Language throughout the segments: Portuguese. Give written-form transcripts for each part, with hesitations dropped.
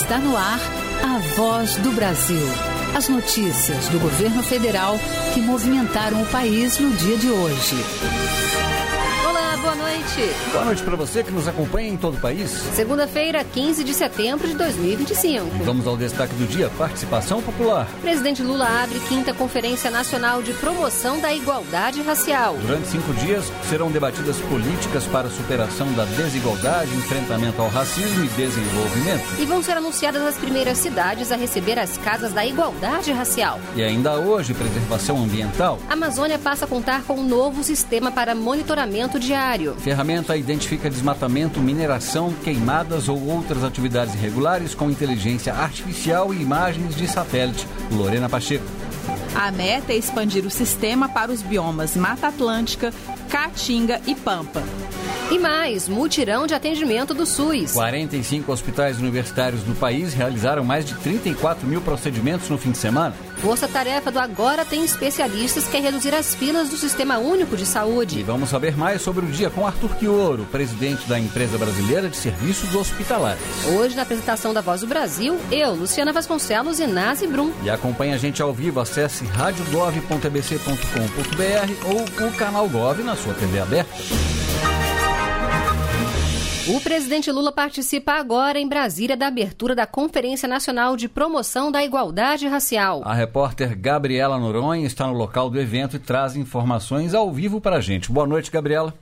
Está no ar a Voz do Brasil. As notícias do governo federal que movimentaram o país no dia de hoje. Olá, boa noite. Boa noite para você que nos acompanha em todo o país. Segunda-feira, 15 de setembro de 2025. Vamos ao destaque do dia, participação popular. Presidente Lula abre 5ª Conferência Nacional de Promoção da Igualdade Racial. Durante 5 dias serão debatidas políticas para a superação da desigualdade, enfrentamento ao racismo e desenvolvimento. E vão ser anunciadas as primeiras cidades a receber as Casas da Igualdade Racial. E ainda hoje, preservação ambiental. A Amazônia passa a contar com um novo sistema para monitoramento diário. Ferramenta identifica desmatamento, mineração, queimadas ou outras atividades irregulares com inteligência artificial e imagens de satélite. Lorena Pacheco. A meta é expandir o sistema para os biomas Mata Atlântica, Caatinga e Pampa. E mais, mutirão de atendimento do SUS. 45 hospitais universitários do país realizaram mais de 34 mil procedimentos no fim de semana. Força-tarefa do Agora Tem Especialistas quer reduzir as filas do Sistema Único de Saúde. E vamos saber mais sobre o dia com Arthur Quioro, presidente da Empresa Brasileira de Serviços Hospitalares. Hoje, na apresentação da Voz do Brasil, eu, Luciana Vasconcelos e Nazi Brum. E acompanhe a gente ao vivo, acesse radiogov.tbc.com.br ou o canal Gov na sua TV aberta. O presidente Lula participa agora em Brasília da abertura da Conferência Nacional de Promoção da Igualdade Racial. A repórter Gabriela Noronha está no local do evento e traz informações ao vivo para a gente. Boa noite, Gabriela.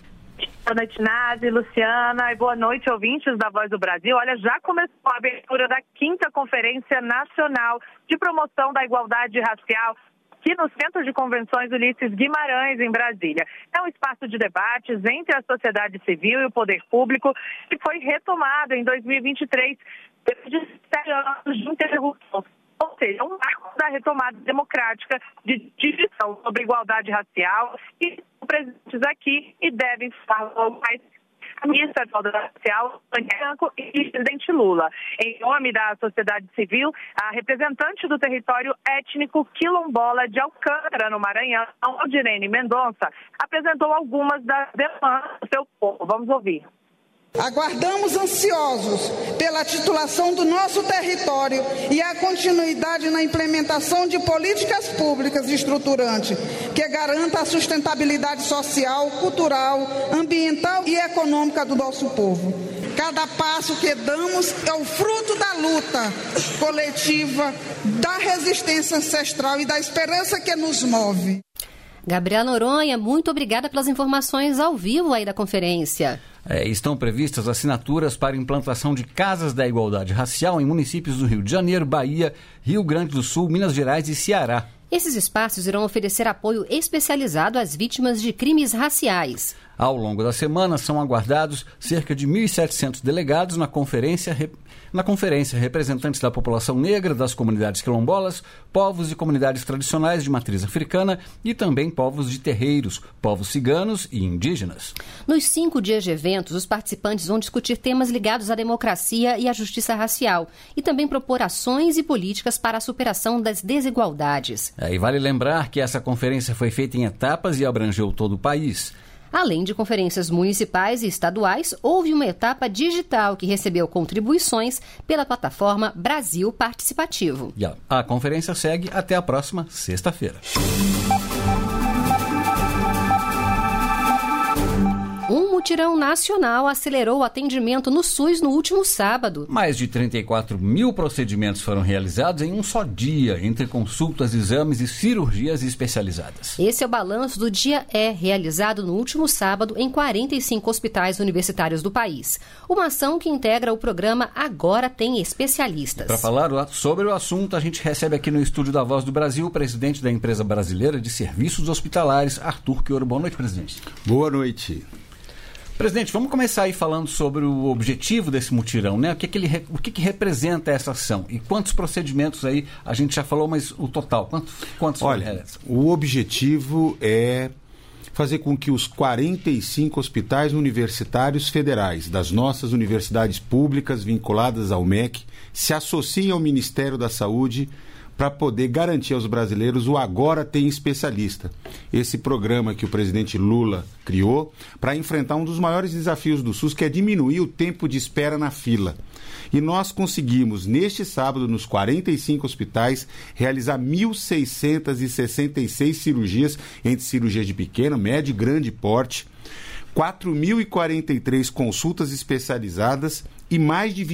Boa noite, Nazi, Luciana, e boa noite, ouvintes da Voz do Brasil. Olha, já começou a abertura da 5ª Conferência Nacional de Promoção da Igualdade Racial, aqui no Centro de Convenções Ulisses Guimarães, em Brasília. É um espaço de debates entre a sociedade civil e o poder público que foi retomado em 2023, depois de 7 anos de interrupção. Ou seja, um marco da retomada democrática de discussão sobre igualdade racial e presentes aqui e devem falar mais a ministra da Igualdade Racial, Branco, e o presidente Lula. Em nome da sociedade civil, a representante do território étnico quilombola de Alcântara, no Maranhão, Aldirene Mendonça, apresentou algumas das demandas do seu povo. Vamos ouvir. Aguardamos ansiosos pela titulação do nosso território e a continuidade na implementação de políticas públicas estruturantes que garanta a sustentabilidade social, cultural, ambiental e econômica do nosso povo. Cada passo que damos é o fruto da luta coletiva, da resistência ancestral e da esperança que nos move. Gabriela Noronha, muito obrigada pelas informações ao vivo aí da conferência. Estão previstas assinaturas para implantação de casas da igualdade racial em municípios do Rio de Janeiro, Bahia, Rio Grande do Sul, Minas Gerais e Ceará. Esses espaços irão oferecer apoio especializado às vítimas de crimes raciais. Ao longo da semana, são aguardados cerca de 1.700 delegados na conferência, representantes da população negra, das comunidades quilombolas, povos e comunidades tradicionais de matriz africana e também povos de terreiros, povos ciganos e indígenas. Nos 5 dias de eventos, os participantes vão discutir temas ligados à democracia e à justiça racial e também propor ações e políticas para a superação das desigualdades. E vale lembrar que essa conferência foi feita em etapas e abrangeu todo o país. Além de conferências municipais e estaduais, houve uma etapa digital que recebeu contribuições pela plataforma Brasil Participativo. E a conferência segue até a próxima sexta-feira. Um mutirão nacional acelerou o atendimento no SUS no último sábado. Mais de 34 mil procedimentos foram realizados em um só dia, entre consultas, exames e cirurgias especializadas. Esse é o balanço do Dia E, realizado no último sábado em 45 hospitais universitários do país. Uma ação que integra o programa Agora Tem Especialistas. Para falar sobre o assunto, a gente recebe aqui no estúdio da Voz do Brasil o presidente da Empresa Brasileira de Serviços Hospitalares, Arthur Quioro. Boa noite, presidente. Boa noite. Presidente, vamos começar aí falando sobre o objetivo desse mutirão, né? O que representa essa ação? E quantos procedimentos aí, a gente já falou, mas o total, quantos? Olha, o objetivo é fazer com que os 45 hospitais universitários federais das nossas universidades públicas vinculadas ao MEC se associem ao Ministério da Saúde para poder garantir aos brasileiros o Agora Tem Especialista. Esse programa que o presidente Lula criou para enfrentar um dos maiores desafios do SUS, que é diminuir o tempo de espera na fila. E nós conseguimos, neste sábado, nos 45 hospitais, realizar 1.666 cirurgias, entre cirurgias de pequeno, médio e grande porte, 4.043 consultas especializadas e mais de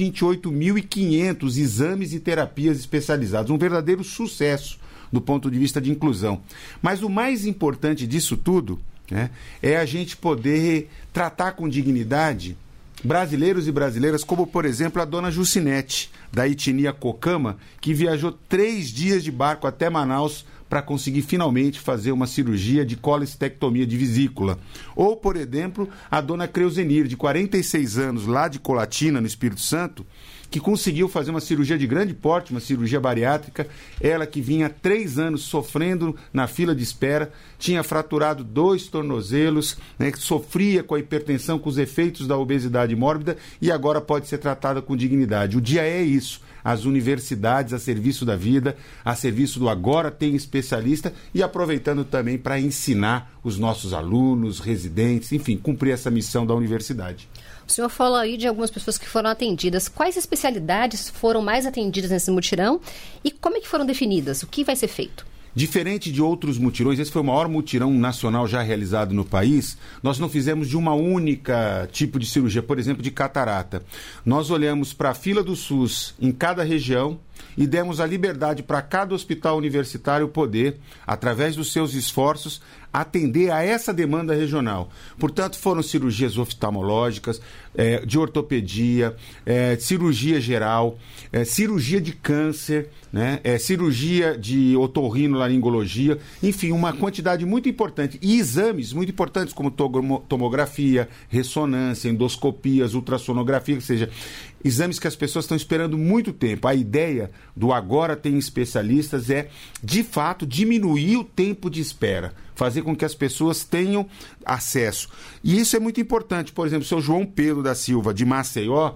28.500 exames e terapias especializadas. Um verdadeiro sucesso do ponto de vista de inclusão. Mas o mais importante disso tudo, né, é a gente poder tratar com dignidade brasileiros e brasileiras, como, por exemplo, a dona Jucinete, da etnia Cocama, que viajou 3 dias de barco até Manaus para conseguir finalmente fazer uma cirurgia de colestectomia de vesícula. Ou, por exemplo, a dona Creuzenir, de 46 anos, lá de Colatina, no Espírito Santo, que conseguiu fazer uma cirurgia de grande porte, uma cirurgia bariátrica. Ela que vinha há 3 anos sofrendo na fila de espera, tinha fraturado 2 tornozelos, né, sofria com a hipertensão, com os efeitos da obesidade mórbida e agora pode ser tratada com dignidade. O dia é isso. As universidades a serviço da vida, a serviço do Agora Tem Especialista e aproveitando também para ensinar os nossos alunos, residentes, enfim, cumprir essa missão da universidade. O senhor falou aí de algumas pessoas que foram atendidas. Quais especialidades foram mais atendidas nesse mutirão e como é que foram definidas? O que vai ser feito? Diferente de outros mutirões, esse foi o maior mutirão nacional já realizado no país. Nós não fizemos de uma única tipo de cirurgia, por exemplo, de catarata. Nós olhamos para a fila do SUS em cada região e demos a liberdade para cada hospital universitário poder, através dos seus esforços, atender a essa demanda regional. Portanto, foram cirurgias oftalmológicas, de ortopedia, cirurgia geral, cirurgia de câncer, né, cirurgia de otorrinolaringologia, enfim, uma quantidade muito importante. E exames muito importantes, como tomografia, ressonância, endoscopias, ultrassonografia, ou seja, exames que as pessoas estão esperando muito tempo. A ideia do Agora Tem Especialistas é, de fato, diminuir o tempo de espera, fazer com que as pessoas tenham acesso. E isso é muito importante. Por exemplo, o seu João Pedro da Silva, de Maceió,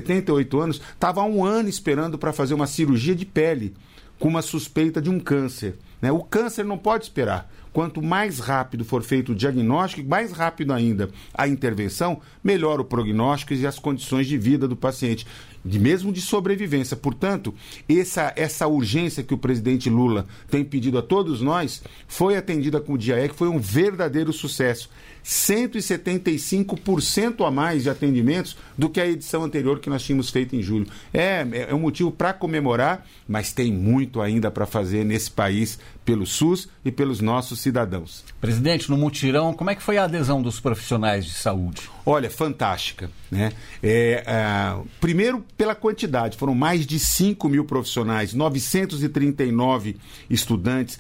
78 anos, estava há 1 ano esperando para fazer uma cirurgia de pele com uma suspeita de um câncer, né? O câncer não pode esperar. Quanto mais rápido for feito o diagnóstico, mais rápido ainda a intervenção, melhor o prognóstico e as condições de vida do paciente, mesmo de sobrevivência. Portanto, essa urgência que o presidente Lula tem pedido a todos nós foi atendida com o DIAE, que foi um verdadeiro sucesso. 175% a mais de atendimentos do que a edição anterior que nós tínhamos feito em julho. É um motivo para comemorar, mas tem muito ainda para fazer nesse país pelo SUS e pelos nossos cidadãos. Presidente, no mutirão, como é que foi a adesão dos profissionais de saúde? Olha, fantástica, né? Primeiro, pela quantidade, foram mais de 5 mil profissionais, 939 estudantes,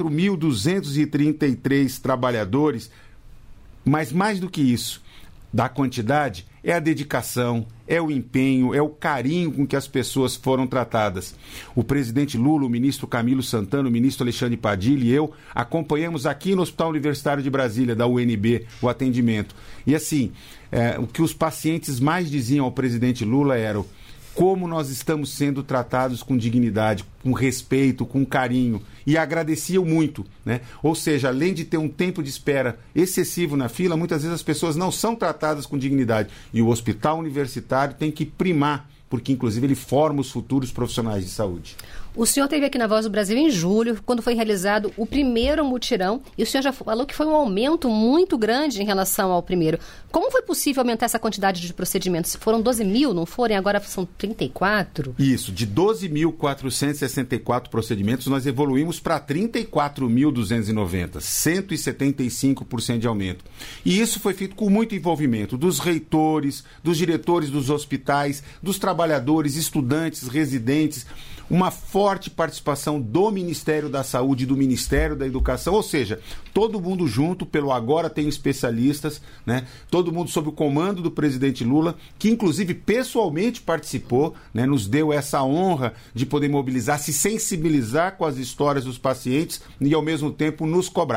4.233 trabalhadores, mas mais do que isso, da quantidade, é a dedicação, é o empenho, é o carinho com que as pessoas foram tratadas. O presidente Lula, o ministro Camilo Santana, o ministro Alexandre Padilha e eu acompanhamos aqui no Hospital Universitário de Brasília, da UNB, o atendimento. E assim, o que os pacientes mais diziam ao presidente Lula era como nós estamos sendo tratados com dignidade, com respeito, com carinho, e agradeciam muito, né? Ou seja, além de ter um tempo de espera excessivo na fila, muitas vezes as pessoas não são tratadas com dignidade, e o hospital universitário tem que primar, porque inclusive ele forma os futuros profissionais de saúde. O senhor esteve aqui na Voz do Brasil em julho, quando foi realizado o primeiro mutirão, e o senhor já falou que foi um aumento muito grande em relação ao primeiro. Como foi possível aumentar essa quantidade de procedimentos? Foram 12 mil, não foram? Agora são 34? Isso, de 12.464 procedimentos, nós evoluímos para 34.290, 175% de aumento. E isso foi feito com muito envolvimento dos reitores, dos diretores dos hospitais, dos trabalhadores, estudantes, residentes, uma forte participação do Ministério da Saúde e do Ministério da Educação, ou seja, todo mundo junto pelo Agora Tem Especialistas, né? Todo mundo sob o comando do presidente Lula, que inclusive pessoalmente participou, né? Nos deu essa honra de poder mobilizar, se sensibilizar com as histórias dos pacientes e ao mesmo tempo nos cobrar.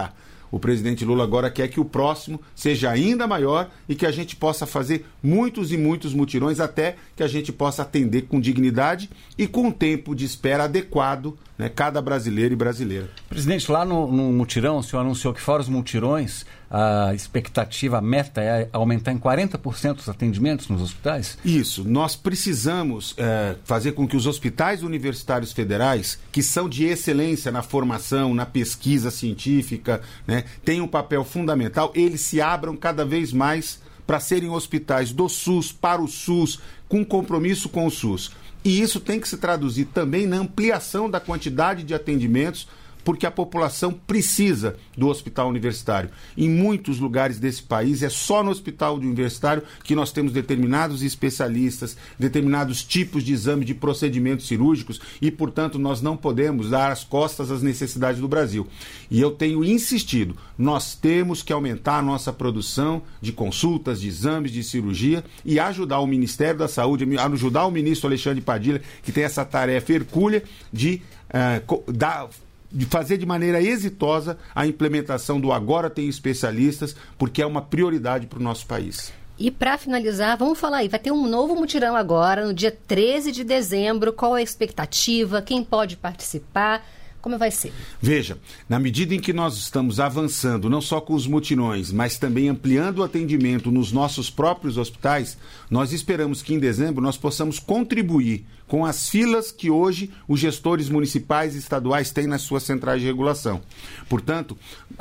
O presidente Lula agora quer que o próximo seja ainda maior e que a gente possa fazer muitos e muitos mutirões até que a gente possa atender com dignidade e com um tempo de espera adequado, né, cada brasileiro e brasileira. Presidente, lá no mutirão, o senhor anunciou que fora os mutirões, a expectativa, a meta é aumentar em 40% os atendimentos nos hospitais? Isso. Nós precisamos fazer com que os hospitais universitários federais, que são de excelência na formação, na pesquisa científica, né, tenham um papel fundamental, eles se abram cada vez mais para serem hospitais do SUS, para o SUS, com compromisso com o SUS. E isso tem que se traduzir também na ampliação da quantidade de atendimentos, porque a população precisa do hospital universitário. Em muitos lugares desse país, é só no hospital universitário que nós temos determinados especialistas, determinados tipos de exame, de procedimentos cirúrgicos e, portanto, nós não podemos dar as costas às necessidades do Brasil. E eu tenho insistido, nós temos que aumentar a nossa produção de consultas, de exames, de cirurgia e ajudar o Ministério da Saúde, ajudar o ministro Alexandre Padilha, que tem essa tarefa hercúlea de fazer de maneira exitosa a implementação do Agora Tem Especialistas, porque é uma prioridade para o nosso país. E para finalizar, vamos falar aí, vai ter um novo mutirão agora, no dia 13 de dezembro. Qual é a expectativa? Quem pode participar? Como vai ser? Veja, na medida em que nós estamos avançando, não só com os mutirões, mas também ampliando o atendimento nos nossos próprios hospitais, nós esperamos que em dezembro nós possamos contribuir com as filas que hoje os gestores municipais e estaduais têm nas suas centrais de regulação. Portanto,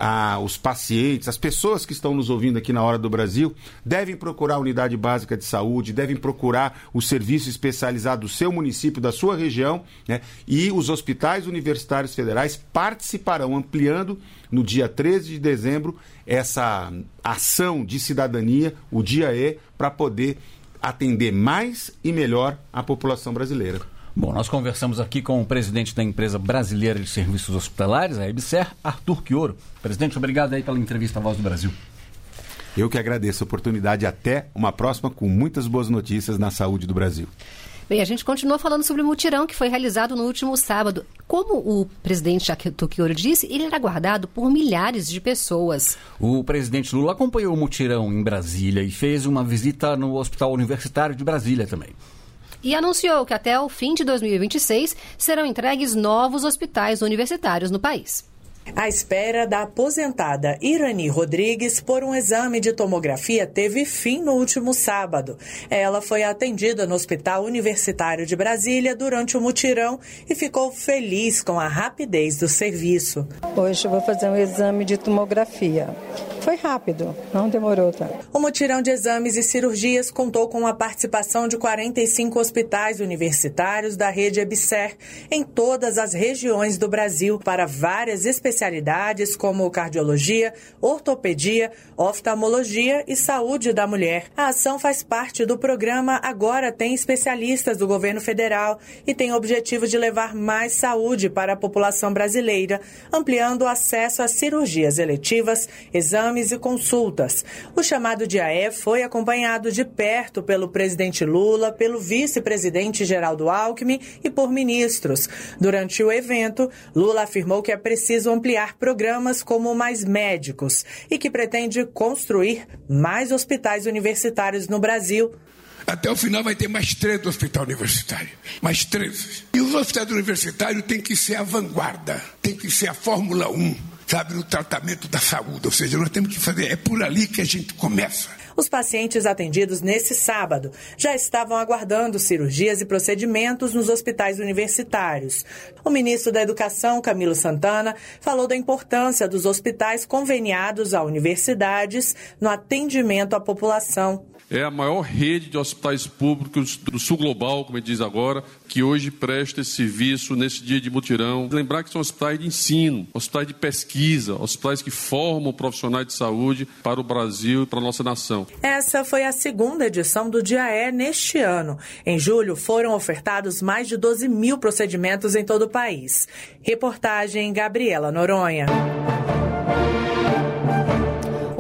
os pacientes, as pessoas que estão nos ouvindo aqui na Hora do Brasil, devem procurar a unidade básica de saúde, devem procurar o serviço especializado do seu município, da sua região, né? E os hospitais universitários federais participarão, ampliando no dia 13 de dezembro essa ação de cidadania, o Dia E, para poder atender mais e melhor a população brasileira. Bom, nós conversamos aqui com o presidente da Empresa Brasileira de Serviços Hospitalares, a EBSER, Arthur Chioro. Presidente, obrigado aí pela entrevista à Voz do Brasil. Eu que agradeço a oportunidade. Até uma próxima com muitas boas notícias na saúde do Brasil. Bem, a gente continua falando sobre o mutirão que foi realizado no último sábado. Como o presidente Arthur Chioro disse, ele era aguardado por milhares de pessoas. O presidente Lula acompanhou o mutirão em Brasília e fez uma visita no Hospital Universitário de Brasília também. E anunciou que até o fim de 2026 serão entregues novos hospitais universitários no país. A espera da aposentada Irani Rodrigues por um exame de tomografia teve fim no último sábado. Ela foi atendida no Hospital Universitário de Brasília durante o mutirão e ficou feliz com a rapidez do serviço. Hoje eu vou fazer um exame de tomografia. Foi rápido, não demorou tanto. O mutirão de exames e cirurgias contou com a participação de 45 hospitais universitários da rede EBSER em todas as regiões do Brasil para várias especialidades como cardiologia, ortopedia, oftalmologia e saúde da mulher. A ação faz parte do programa Agora Tem Especialistas do governo federal e tem o objetivo de levar mais saúde para a população brasileira, ampliando o acesso a cirurgias eletivas, exames e consultas. O chamado Dia E foi acompanhado de perto pelo presidente Lula, pelo vice-presidente Geraldo Alckmin e por ministros. Durante o evento, Lula afirmou que é preciso ampliar programas como Mais Médicos e que pretende construir mais hospitais universitários no Brasil. Até o final vai ter mais 13 hospitais universitários. Mais 13. E os hospitais universitários têm que ser a vanguarda, tem que ser a Fórmula 1, sabe, no tratamento da saúde. Ou seja, nós temos que fazer, é por ali que a gente começa. Os pacientes atendidos nesse sábado já estavam aguardando cirurgias e procedimentos nos hospitais universitários. O ministro da Educação, Camilo Santana, falou da importância dos hospitais conveniados a universidades no atendimento à população. É a maior rede de hospitais públicos do sul global, como ele diz agora, que hoje presta esse serviço nesse dia de mutirão. Lembrar que são hospitais de ensino, hospitais de pesquisa, hospitais que formam profissionais de saúde para o Brasil e para a nossa nação. Essa foi a segunda edição do Dia E neste ano. Em julho, foram ofertados mais de 12 mil procedimentos em todo o país. Reportagem Gabriela Noronha.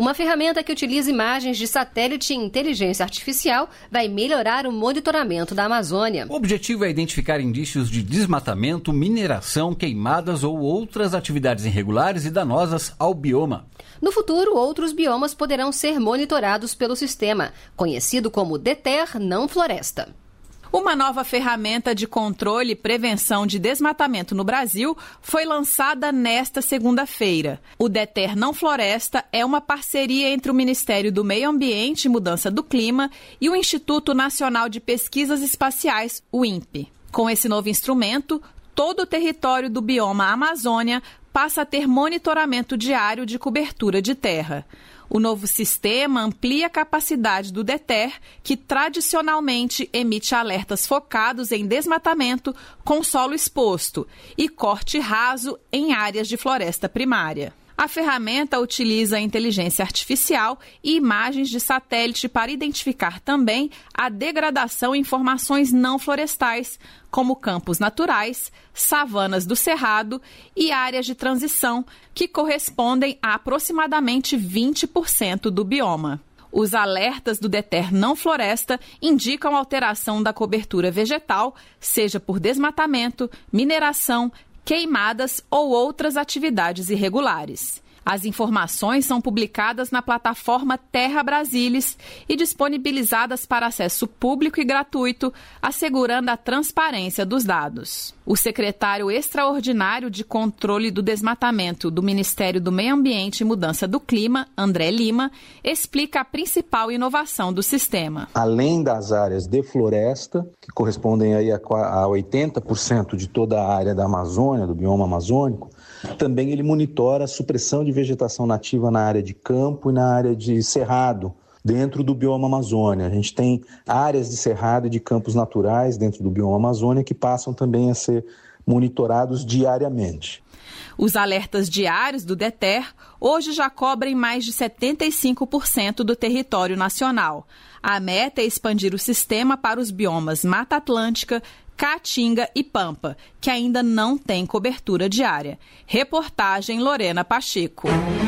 Uma ferramenta que utiliza imagens de satélite e inteligência artificial vai melhorar o monitoramento da Amazônia. O objetivo é identificar indícios de desmatamento, mineração, queimadas ou outras atividades irregulares e danosas ao bioma. No futuro, outros biomas poderão ser monitorados pelo sistema, conhecido como DETER Não Floresta. Uma nova ferramenta de controle e prevenção de desmatamento no Brasil foi lançada nesta segunda-feira. O DETER Não Floresta é uma parceria entre o Ministério do Meio Ambiente e Mudança do Clima e o Instituto Nacional de Pesquisas Espaciais, o INPE. Com esse novo instrumento, todo o território do bioma Amazônia passa a ter monitoramento diário de cobertura de terra. O novo sistema amplia a capacidade do DETER, que tradicionalmente emite alertas focados em desmatamento com solo exposto e corte raso em áreas de floresta primária. A ferramenta utiliza a inteligência artificial e imagens de satélite para identificar também a degradação em formações não florestais, como campos naturais, savanas do cerrado e áreas de transição, que correspondem a aproximadamente 20% do bioma. Os alertas do DETER Não Floresta indicam alteração da cobertura vegetal, seja por desmatamento, mineração, queimadas ou outras atividades irregulares. As informações são publicadas na plataforma Terra Brasilis e disponibilizadas para acesso público e gratuito, assegurando a transparência dos dados. O secretário extraordinário de Controle do Desmatamento do Ministério do Meio Ambiente e Mudança do Clima, André Lima, explica a principal inovação do sistema. Além das áreas de floresta, que correspondem aí a 80% de toda a área da Amazônia, do bioma amazônico, também ele monitora a supressão de vegetação nativa na área de campo e na área de cerrado, dentro do bioma Amazônia. A gente tem áreas de cerrado e de campos naturais dentro do bioma Amazônia que passam também a ser monitorados diariamente. Os alertas diários do DETER hoje já cobrem mais de 75% do território nacional. A meta é expandir o sistema para os biomas Mata Atlântica, Caatinga e Pampa, que ainda não tem cobertura diária. Reportagem Lorena Pacheco.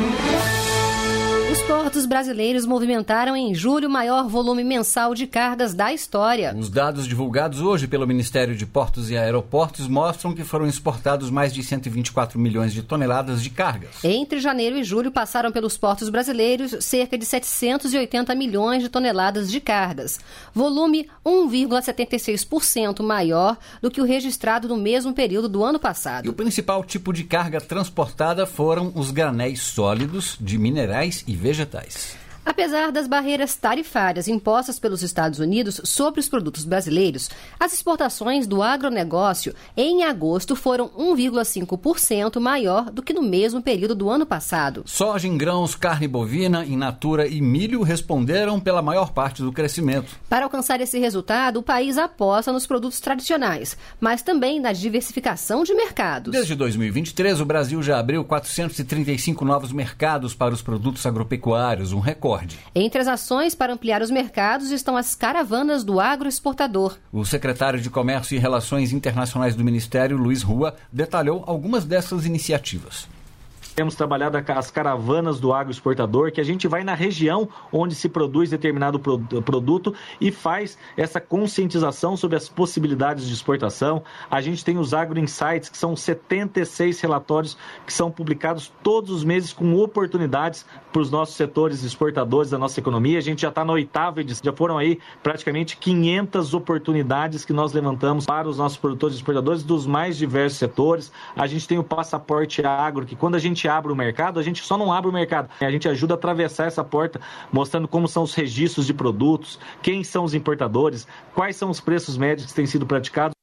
Os portos brasileiros movimentaram em julho o maior volume mensal de cargas da história. Os dados divulgados hoje pelo Ministério de Portos e Aeroportos mostram que foram exportados mais de 124 milhões de toneladas de cargas. Entre janeiro e julho passaram pelos portos brasileiros cerca de 780 milhões de toneladas de cargas. Volume 1,76% maior do que o registrado no mesmo período do ano passado. E o principal tipo de carga transportada foram os granéis sólidos de minerais e vegetais. Apesar das barreiras tarifárias impostas pelos Estados Unidos sobre os produtos brasileiros, as exportações do agronegócio em agosto foram 1,5% maior do que no mesmo período do ano passado. Soja em grãos, carne bovina, in natura e milho responderam pela maior parte do crescimento. Para alcançar esse resultado, o país aposta nos produtos tradicionais, mas também na diversificação de mercados. Desde 2023, o Brasil já abriu 435 novos mercados para os produtos agropecuários, um recorde. Entre as ações para ampliar os mercados estão as caravanas do agroexportador. O secretário de Comércio e Relações Internacionais do Ministério, Luiz Rua, detalhou algumas dessas iniciativas. Temos trabalhado as caravanas do agroexportador, que a gente vai na região onde se produz determinado produto e faz essa conscientização sobre as possibilidades de exportação. A gente tem os Agro Insights, que são 76 relatórios que são publicados todos os meses com oportunidades para os nossos setores exportadores da nossa economia. A gente já está na 8ª edição, já foram aí praticamente 500 oportunidades que nós levantamos para os nossos produtores e exportadores dos mais diversos setores. A gente tem o Passaporte Agro, que quando a gente abre o mercado, a gente só não abre o mercado, a gente ajuda a atravessar essa porta, mostrando como são os registros de produtos, quem são os importadores, quais são os preços médios que têm sido praticados.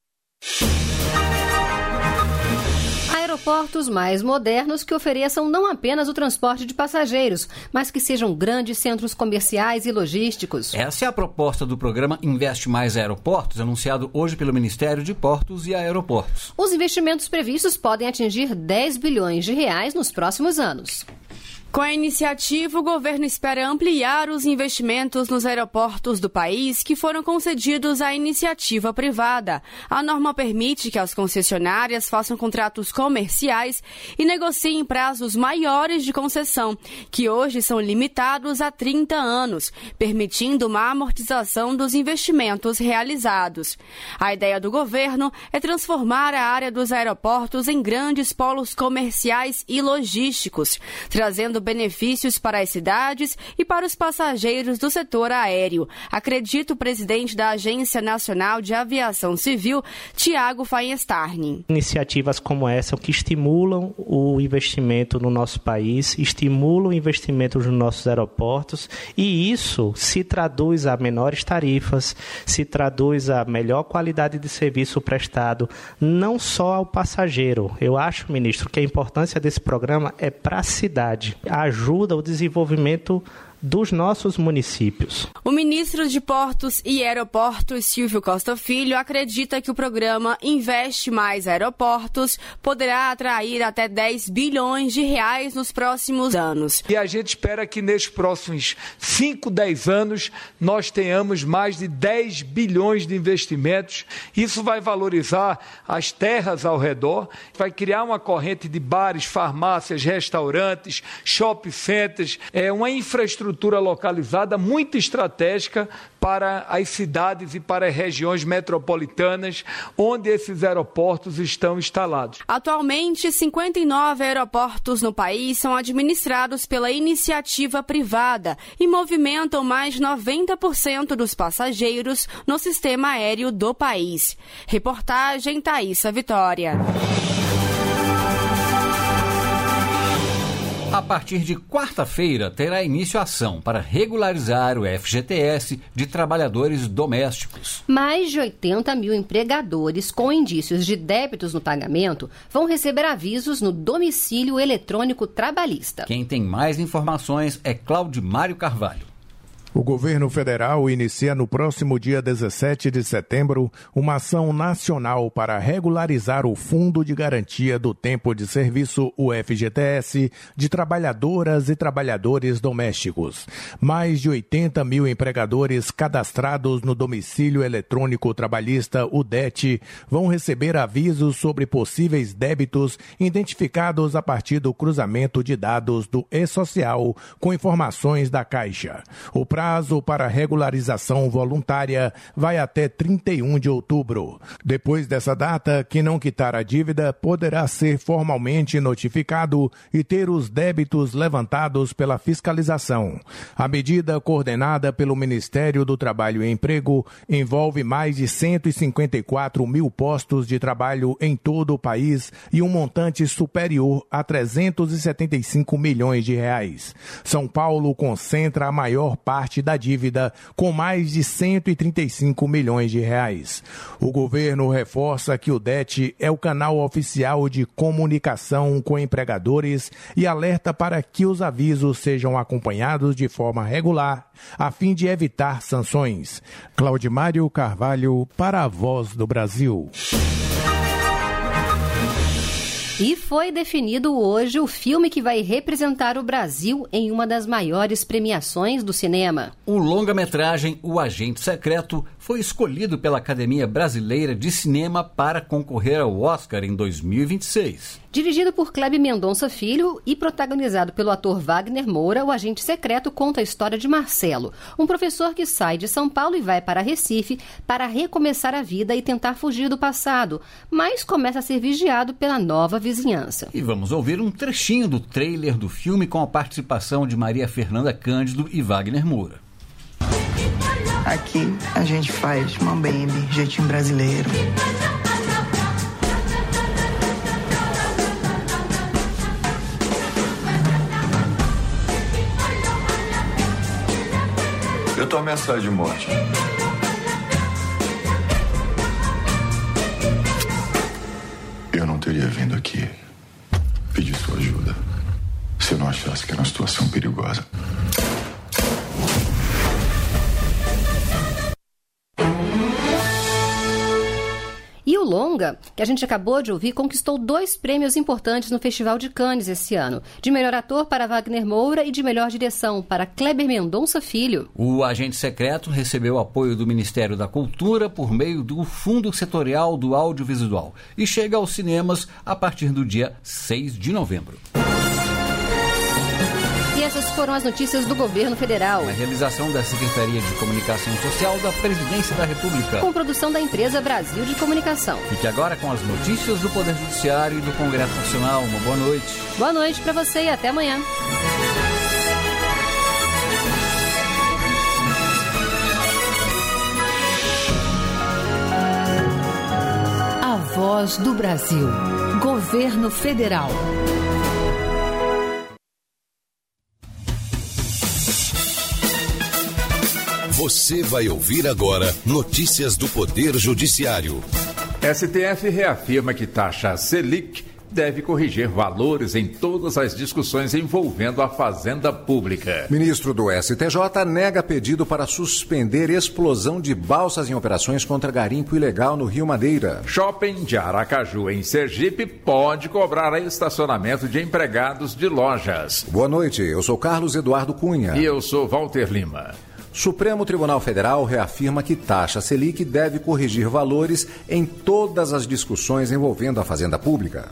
Aeroportos mais modernos que ofereçam não apenas o transporte de passageiros, mas que sejam grandes centros comerciais e logísticos. Essa é a proposta do programa Investe Mais Aeroportos, anunciado hoje pelo Ministério de Portos e Aeroportos. Os investimentos previstos podem atingir 10 bilhões de reais nos próximos anos. Com a iniciativa, o governo espera ampliar os investimentos nos aeroportos do país que foram concedidos à iniciativa privada. A norma permite que as concessionárias façam contratos comerciais e negociem prazos maiores de concessão, que hoje são limitados a 30 anos, permitindo uma amortização dos investimentos realizados. A ideia do governo é transformar a área dos aeroportos em grandes polos comerciais e logísticos, trazendo benefícios para as cidades e para os passageiros do setor aéreo. Acredita o presidente da Agência Nacional de Aviação Civil, Tiago Feinstein. Iniciativas como essa que estimulam o investimento no nosso país, estimulam o investimento nos nossos aeroportos, e isso se traduz a menores tarifas, se traduz a melhor qualidade de serviço prestado, não só ao passageiro. Eu acho, ministro, que a importância desse programa é para a cidade. Ajuda o desenvolvimento dos nossos municípios. O ministro de Portos e Aeroportos, Silvio Costa Filho, acredita que o programa Investe Mais Aeroportos poderá atrair até 10 bilhões de reais nos próximos anos. E a gente espera que nesses próximos 5, 10 anos nós tenhamos mais de 10 bilhões de investimentos. Isso vai valorizar as terras ao redor, vai criar uma corrente de bares, farmácias, restaurantes, shopping centers, uma infraestrutura localizada muito estratégica para as cidades e para as regiões metropolitanas onde esses aeroportos estão instalados. Atualmente, 59 aeroportos no país são administrados pela iniciativa privada e movimentam mais de 90% dos passageiros no sistema aéreo do país. Reportagem Thaísa Vitória. A partir de quarta-feira, terá início a ação para regularizar o FGTS de trabalhadores domésticos. Mais de 80 mil empregadores com indícios de débitos no pagamento vão receber avisos no domicílio eletrônico trabalhista. Quem tem mais informações é Claudimário Carvalho. O governo federal inicia no próximo dia 17 de setembro uma ação nacional para regularizar o Fundo de Garantia do Tempo de Serviço, o FGTS, de trabalhadoras e trabalhadores domésticos. Mais de 80 mil empregadores cadastrados no domicílio eletrônico trabalhista, o DET, vão receber avisos sobre possíveis débitos identificados a partir do cruzamento de dados do E-Social com informações da Caixa. O prazo para regularização voluntária vai até 31 de outubro. Depois dessa data, quem não quitar a dívida poderá ser formalmente notificado e ter os débitos levantados pela fiscalização. A medida, coordenada pelo Ministério do Trabalho e Emprego, envolve mais de 154 mil postos de trabalho em todo o país e um montante superior a 375 milhões de reais. São Paulo concentra a maior parte da dívida, com mais de 135 milhões de reais. O governo reforça que o DET é o canal oficial de comunicação com empregadores e alerta para que os avisos sejam acompanhados de forma regular, a fim de evitar sanções. Claudimário Carvalho, para a Voz do Brasil. E foi definido hoje o filme que vai representar o Brasil em uma das maiores premiações do cinema. O longa-metragem O Agente Secreto foi escolhido pela Academia Brasileira de Cinema para concorrer ao Oscar em 2026. Dirigido por Kleber Mendonça Filho e protagonizado pelo ator Wagner Moura, O Agente Secreto conta a história de Marcelo, um professor que sai de São Paulo e vai para Recife para recomeçar a vida e tentar fugir do passado, mas começa a ser vigiado pela nova vizinhança. E vamos ouvir um trechinho do trailer do filme com a participação de Maria Fernanda Cândido e Wagner Moura. Aqui a gente faz mambembe, jeitinho brasileiro. Eu tô ameaçado de morte. Eu não teria vindo aqui pedir sua ajuda se eu não achasse que era uma situação perigosa. E o longa que a gente acabou de ouvir conquistou 2 prêmios importantes no Festival de Cannes esse ano. De melhor ator para Wagner Moura e de melhor direção para Kleber Mendonça Filho. O Agente Secreto recebeu apoio do Ministério da Cultura por meio do Fundo Setorial do Audiovisual e chega aos cinemas a partir do dia 6 de novembro. E essas foram as notícias do governo federal. A realização da Secretaria de Comunicação Social da Presidência da República. Com produção da empresa Brasil de Comunicação. Fique agora com as notícias do Poder Judiciário e do Congresso Nacional. Uma boa noite. Boa noite para você e até amanhã. A Voz do Brasil. Governo Federal. Você vai ouvir agora notícias do Poder Judiciário. STF reafirma que taxa Selic deve corrigir valores em todas as discussões envolvendo a Fazenda Pública. Ministro do STJ nega pedido para suspender explosão de balsas em operações contra garimpo ilegal no Rio Madeira. Shopping de Aracaju, em Sergipe, pode cobrar estacionamento de empregados de lojas. Boa noite, eu sou Carlos Eduardo Cunha. E eu sou Walter Lima. Supremo Tribunal Federal reafirma que taxa Selic deve corrigir valores em todas as discussões envolvendo a Fazenda Pública.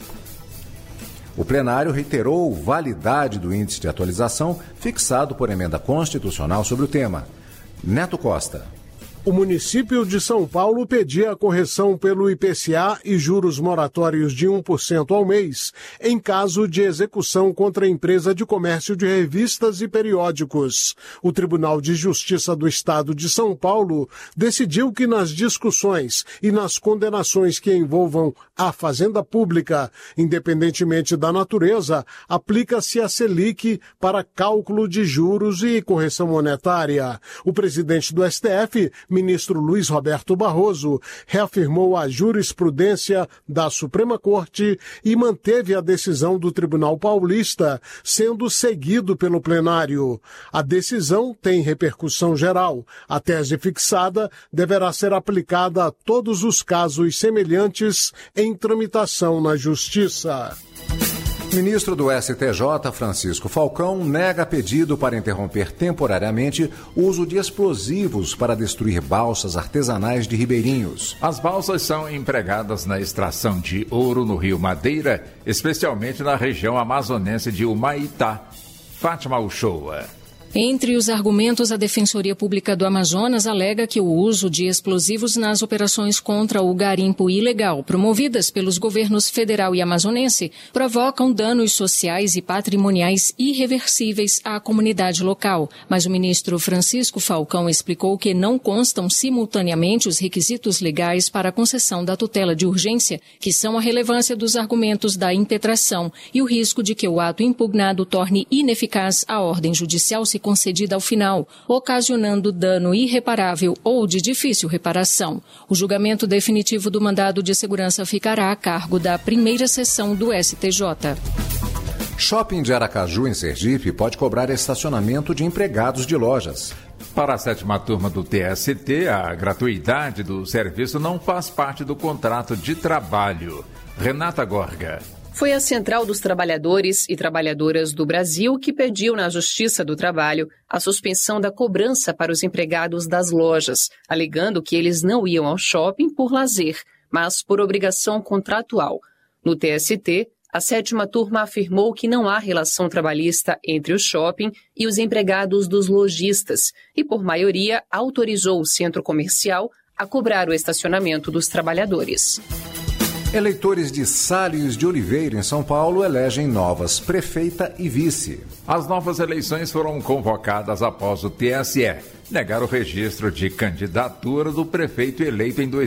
O plenário reiterou validade do índice de atualização fixado por emenda constitucional sobre o tema. Neto Costa. O município de São Paulo pedia a correção pelo IPCA e juros moratórios de 1% ao mês, em caso de execução contra a empresa de comércio de revistas e periódicos. O Tribunal de Justiça do Estado de São Paulo decidiu que nas discussões e nas condenações que envolvam a Fazenda Pública, independentemente da natureza, aplica-se a Selic para cálculo de juros e correção monetária. O presidente do STF, ministro Luiz Roberto Barroso, reafirmou a jurisprudência da Suprema Corte e manteve a decisão do Tribunal Paulista, sendo seguido pelo plenário. A decisão tem repercussão geral. A tese fixada deverá ser aplicada a todos os casos semelhantes em tramitação na Justiça. Ministro do STJ, Francisco Falcão, nega pedido para interromper temporariamente o uso de explosivos para destruir balsas artesanais de ribeirinhos. As balsas são empregadas na extração de ouro no Rio Madeira, especialmente na região amazonense de Humaitá. Fátima Uchoa. Entre os argumentos, a Defensoria Pública do Amazonas alega que o uso de explosivos nas operações contra o garimpo ilegal, promovidas pelos governos federal e amazonense, provocam danos sociais e patrimoniais irreversíveis à comunidade local. Mas o ministro Francisco Falcão explicou que não constam simultaneamente os requisitos legais para a concessão da tutela de urgência, que são a relevância dos argumentos da impetração e o risco de que o ato impugnado torne ineficaz a ordem judicial se concedida ao final, ocasionando dano irreparável ou de difícil reparação. O julgamento definitivo do mandado de segurança ficará a cargo da primeira sessão do STJ. Shopping de Aracaju, em Sergipe, pode cobrar estacionamento de empregados de lojas. Para a 7ª turma do TST, a gratuidade do serviço não faz parte do contrato de trabalho. Renata Gorga. Foi a Central dos Trabalhadores e Trabalhadoras do Brasil que pediu na Justiça do Trabalho a suspensão da cobrança para os empregados das lojas, alegando que eles não iam ao shopping por lazer, mas por obrigação contratual. No TST, a 7ª turma afirmou que não há relação trabalhista entre o shopping e os empregados dos lojistas e, por maioria, autorizou o centro comercial a cobrar o estacionamento dos trabalhadores. Eleitores de Salles de Oliveira, em São Paulo, elegem novas prefeita e vice. As novas eleições foram convocadas após o TSE negar o registro de candidatura do prefeito eleito em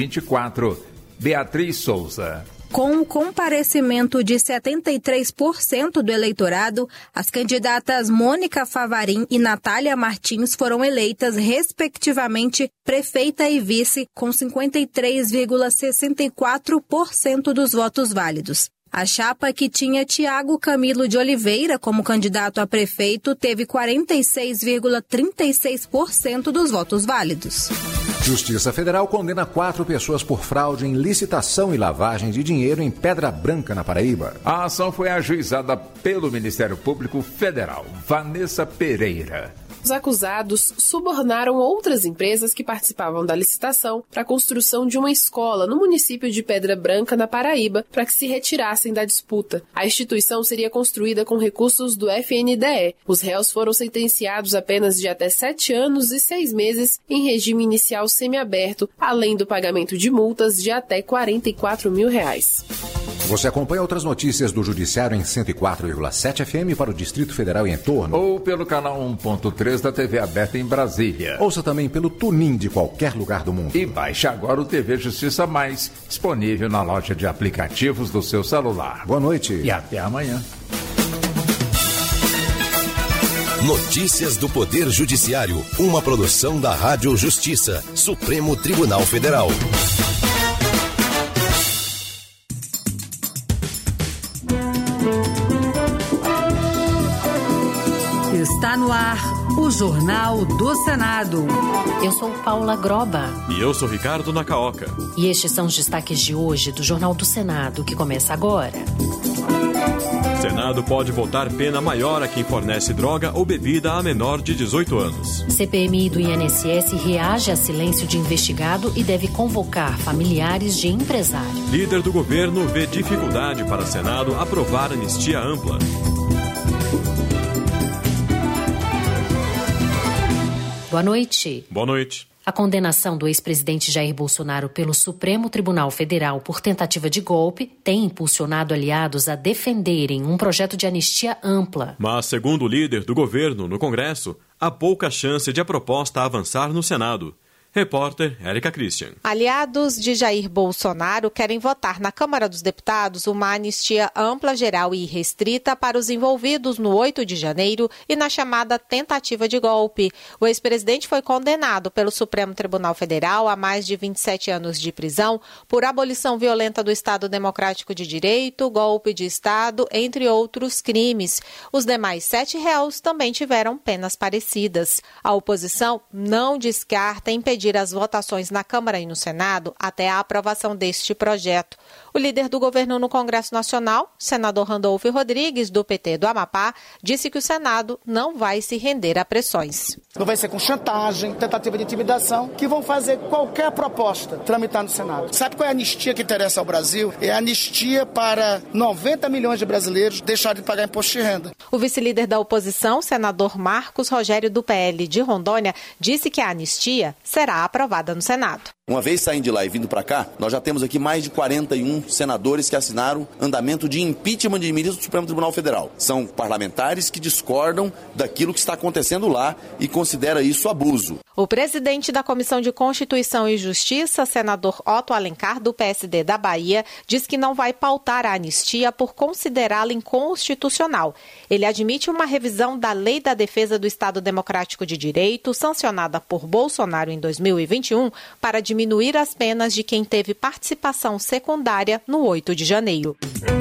2024, Beatriz Souza. Com o comparecimento de 73% do eleitorado, as candidatas Mônica Favarin e Natália Martins foram eleitas, respectivamente, prefeita e vice, com 53,64% dos votos válidos. A chapa, que tinha Tiago Camilo de Oliveira como candidato a prefeito, teve 46,36% dos votos válidos. Justiça Federal condena 4 pessoas por fraude em licitação e lavagem de dinheiro em Pedra Branca, na Paraíba. A ação foi ajuizada pelo Ministério Público Federal. Vanessa Pereira. Os acusados subornaram outras empresas que participavam da licitação para a construção de uma escola no município de Pedra Branca, na Paraíba, para que se retirassem da disputa. A instituição seria construída com recursos do FNDE. Os réus foram sentenciados a penas de até 7 anos e 6 meses em regime inicial semiaberto, além do pagamento de multas de até R$44 mil. Você acompanha outras notícias do Judiciário em 104,7 FM para o Distrito Federal e entorno. Ou pelo canal 1.3 da TV aberta em Brasília. Ouça também pelo TuneIn de qualquer lugar do mundo. E baixe agora o TV Justiça Mais, disponível na loja de aplicativos do seu celular. Boa noite. E até amanhã. Notícias do Poder Judiciário. Uma produção da Rádio Justiça, Supremo Tribunal Federal. Está no ar o Jornal do Senado. Eu sou Paula Groba. E eu sou Ricardo Nacaoca. E estes são os destaques de hoje do Jornal do Senado, que começa agora. Senado pode votar pena maior a quem fornece droga ou bebida a menor de 18 anos. CPMI do INSS reage a silêncio de investigado e deve convocar familiares de empresário. Líder do governo vê dificuldade para Senado aprovar anistia ampla. Boa noite. Boa noite. A condenação do ex-presidente Jair Bolsonaro pelo Supremo Tribunal Federal por tentativa de golpe tem impulsionado aliados a defenderem um projeto de anistia ampla. Mas, segundo o líder do governo no Congresso, há pouca chance de a proposta avançar no Senado. Repórter Érica Christian. Aliados de Jair Bolsonaro querem votar na Câmara dos Deputados uma anistia ampla, geral e restrita para os envolvidos no 8 de janeiro e na chamada tentativa de golpe. O ex-presidente foi condenado pelo Supremo Tribunal Federal a mais de 27 anos de prisão por abolição violenta do Estado Democrático de Direito, golpe de Estado, entre outros crimes. Os demais 7 réus também tiveram penas parecidas. A oposição não descarta impedir as votações na Câmara e no Senado até a aprovação deste projeto. O líder do governo no Congresso Nacional, senador Randolfo Rodrigues, do PT do Amapá, disse que o Senado não vai se render a pressões. Não vai ser com chantagem, tentativa de intimidação, que vão fazer qualquer proposta tramitar no Senado. Sabe qual é a anistia que interessa ao Brasil? É a anistia para 90 milhões de brasileiros deixarem de pagar imposto de renda. O vice-líder da oposição, senador Marcos Rogério, do PL de Rondônia, disse que a anistia será aprovada no Senado. Uma vez saindo de lá e vindo para cá, nós já temos aqui mais de 41 senadores que assinaram andamento de impeachment de ministros do Supremo Tribunal Federal. São parlamentares que discordam daquilo que está acontecendo lá e considera isso abuso. O presidente da Comissão de Constituição e Justiça, senador Otto Alencar, do PSD da Bahia, diz que não vai pautar a anistia por considerá-la inconstitucional. Ele admite uma revisão da Lei da Defesa do Estado Democrático de Direito, sancionada por Bolsonaro em 2021, para diminuir as penas de quem teve participação secundária no 8 de janeiro.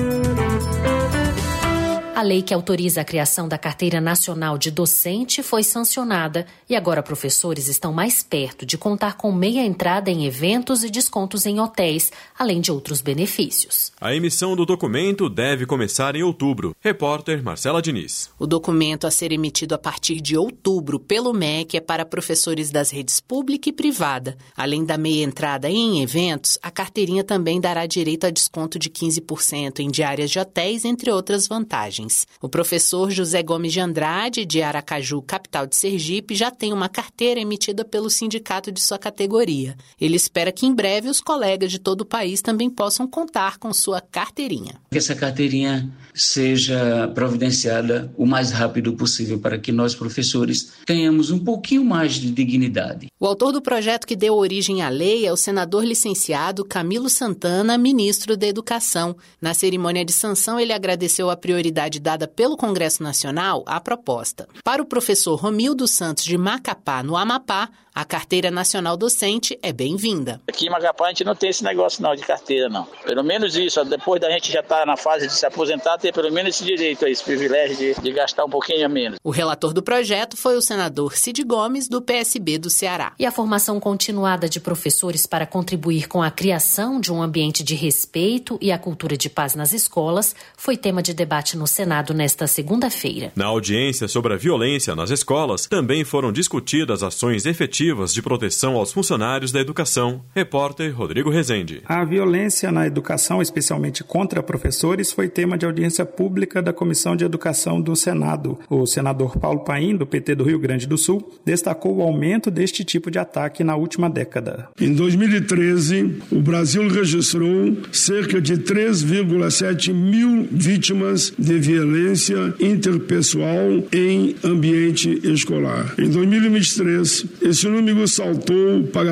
A lei que autoriza a criação da Carteira Nacional de Docente foi sancionada e agora professores estão mais perto de contar com meia entrada em eventos e descontos em hotéis, além de outros benefícios. A emissão do documento deve começar em outubro. Repórter Marcela Diniz. O documento a ser emitido a partir de outubro pelo MEC é para professores das redes pública e privada. Além da meia entrada em eventos, a carteirinha também dará direito a desconto de 15% em diárias de hotéis, entre outras vantagens. O professor José Gomes de Andrade, de Aracaju, capital de Sergipe, já tem uma carteira emitida pelo sindicato de sua categoria. Ele espera que em breve os colegas de todo o país também possam contar com sua carteirinha. Que essa carteirinha seja providenciada o mais rápido possível para que nós, professores, tenhamos um pouquinho mais de dignidade. O autor do projeto que deu origem à lei é o senador licenciado Camilo Santana, ministro da Educação. Na cerimônia de sanção, ele agradeceu a prioridade dada pelo Congresso Nacional à proposta. Para o professor Romildo Santos, de Macapá, no Amapá, A Carteira Nacional Docente é bem-vinda. Aqui em Macapá a gente não tem esse negócio não de carteira não. Pelo menos isso, depois da gente já estar na fase de se aposentar, ter pelo menos esse direito, esse privilégio de gastar um pouquinho a menos. O relator do projeto foi o senador Cid Gomes, do PSB do Ceará. E a formação continuada de professores para contribuir com a criação de um ambiente de respeito e a cultura de paz nas escolas foi tema de debate no Senado nesta segunda-feira. Na audiência sobre a violência nas escolas, também foram discutidas ações efetivas de proteção aos funcionários da educação. Repórter Rodrigo Rezende. A violência na educação, especialmente contra professores, foi tema de audiência pública da Comissão de Educação do Senado. O senador Paulo Paim, do PT do Rio Grande do Sul, destacou o aumento deste tipo de ataque na última década. Em 2013, o Brasil registrou cerca de 3,7 mil vítimas de violência interpessoal em ambiente escolar. Em 2023, esse número saltou para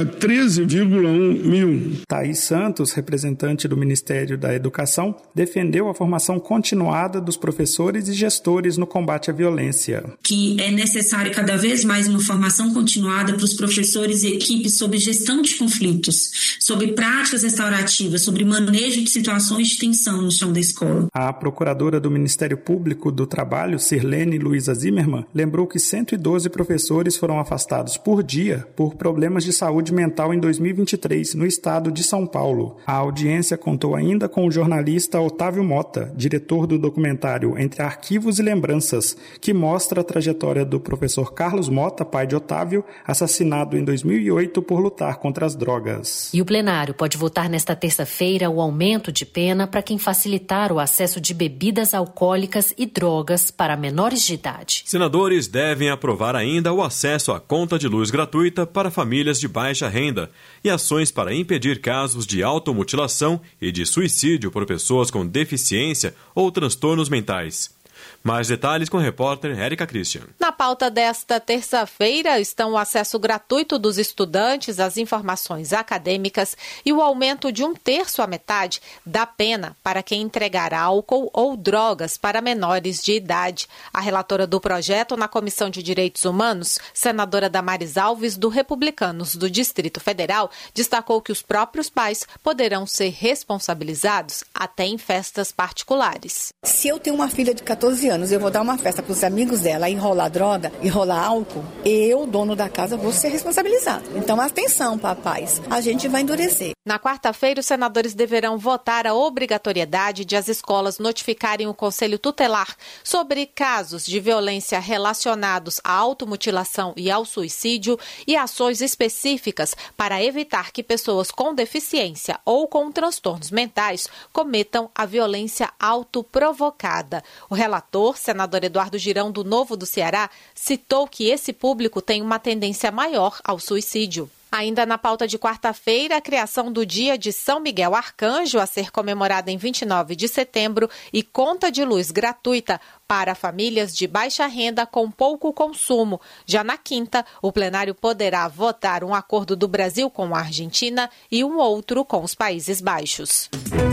13,1 mil. Thaís Santos, representante do Ministério da Educação, defendeu a formação continuada dos professores e gestores no combate à violência. Que é necessário cada vez mais uma formação continuada para os professores e equipes sobre gestão de conflitos, sobre práticas restaurativas, sobre manejo de situações de tensão no chão da escola. A procuradora do Ministério Público do Trabalho, Sirlene Luiza Zimmermann, lembrou que 112 professores foram afastados por dia por problemas de saúde mental em 2023 no estado de São Paulo. A audiência contou ainda com o jornalista Otávio Mota, diretor do documentário Entre Arquivos e Lembranças, que mostra a trajetória do professor Carlos Mota, pai de Otávio, assassinado em 2008 por lutar contra as drogas. E o plenário pode votar nesta terça-feira o aumento de pena para quem facilitar o acesso de bebidas alcoólicas e drogas para menores de idade. Senadores devem aprovar ainda o acesso à conta de luz gratuita para famílias de baixa renda e ações para impedir casos de automutilação e de suicídio por pessoas com deficiência ou transtornos mentais. Mais detalhes com a repórter Érica Christian. Na pauta desta terça-feira estão o acesso gratuito dos estudantes às informações acadêmicas e o aumento de 1/3 à metade da pena para quem entregar álcool ou drogas para menores de idade. A relatora do projeto na Comissão de Direitos Humanos, senadora Damares Alves, do Republicanos do Distrito Federal, destacou que os próprios pais poderão ser responsabilizados até em festas particulares. Se eu tenho uma filha de 14 anos, eu vou dar uma festa para os amigos dela, enrolar droga, enrolar álcool, eu, dono da casa, vou ser responsabilizado. Então, atenção, papais, a gente vai endurecer. Na quarta-feira, os senadores deverão votar a obrigatoriedade de as escolas notificarem o Conselho Tutelar sobre casos de violência relacionados à automutilação e ao suicídio e ações específicas para evitar que pessoas com deficiência ou com transtornos mentais cometam a violência autoprovocada. O relator, senador Eduardo Girão, do Novo do Ceará, citou que esse público tem uma tendência maior ao suicídio. Ainda na pauta de quarta-feira, a criação do Dia de São Miguel Arcanjo, a ser comemorada em 29 de setembro, e conta de luz gratuita para famílias de baixa renda com pouco consumo. Já na quinta, o plenário poderá votar um acordo do Brasil com a Argentina e um outro com os Países Baixos.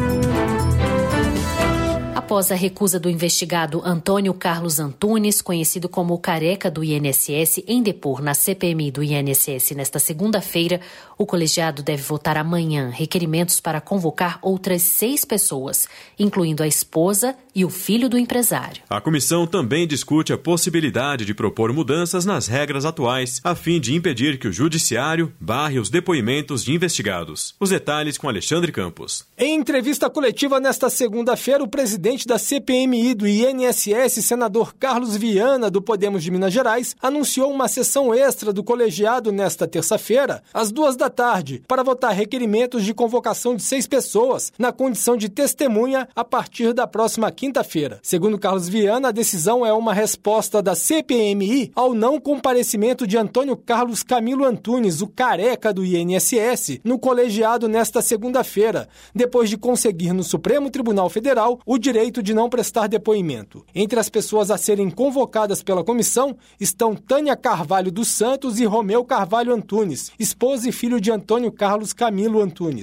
Após a recusa do investigado Antônio Carlos Antunes, conhecido como o Careca do INSS, em depor na CPMI do INSS nesta segunda-feira, o colegiado deve votar amanhã requerimentos para convocar outras 6 pessoas, incluindo a esposa e o filho do empresário. A comissão também discute a possibilidade de propor mudanças nas regras atuais, a fim de impedir que o judiciário barre os depoimentos de investigados. Os detalhes com Alexandre Campos. Em entrevista coletiva nesta segunda-feira, o presidente da CPMI do INSS, senador Carlos Viana, do Podemos de Minas Gerais, anunciou uma sessão extra do colegiado nesta terça-feira, às 14h, para votar requerimentos de convocação de 6 pessoas, na condição de testemunha, a partir da próxima quinta-feira. Segundo Carlos Viana, a decisão é uma resposta da CPMI ao não comparecimento de Antônio Carlos Camilo Antunes, o Careca do INSS, no colegiado nesta segunda-feira, depois de conseguir no Supremo Tribunal Federal o direito de não prestar depoimento. Entre as pessoas a serem convocadas pela comissão estão Tânia Carvalho dos Santos e Romeu Carvalho Antunes, esposa e filho de Antônio Carlos Camilo Antunes.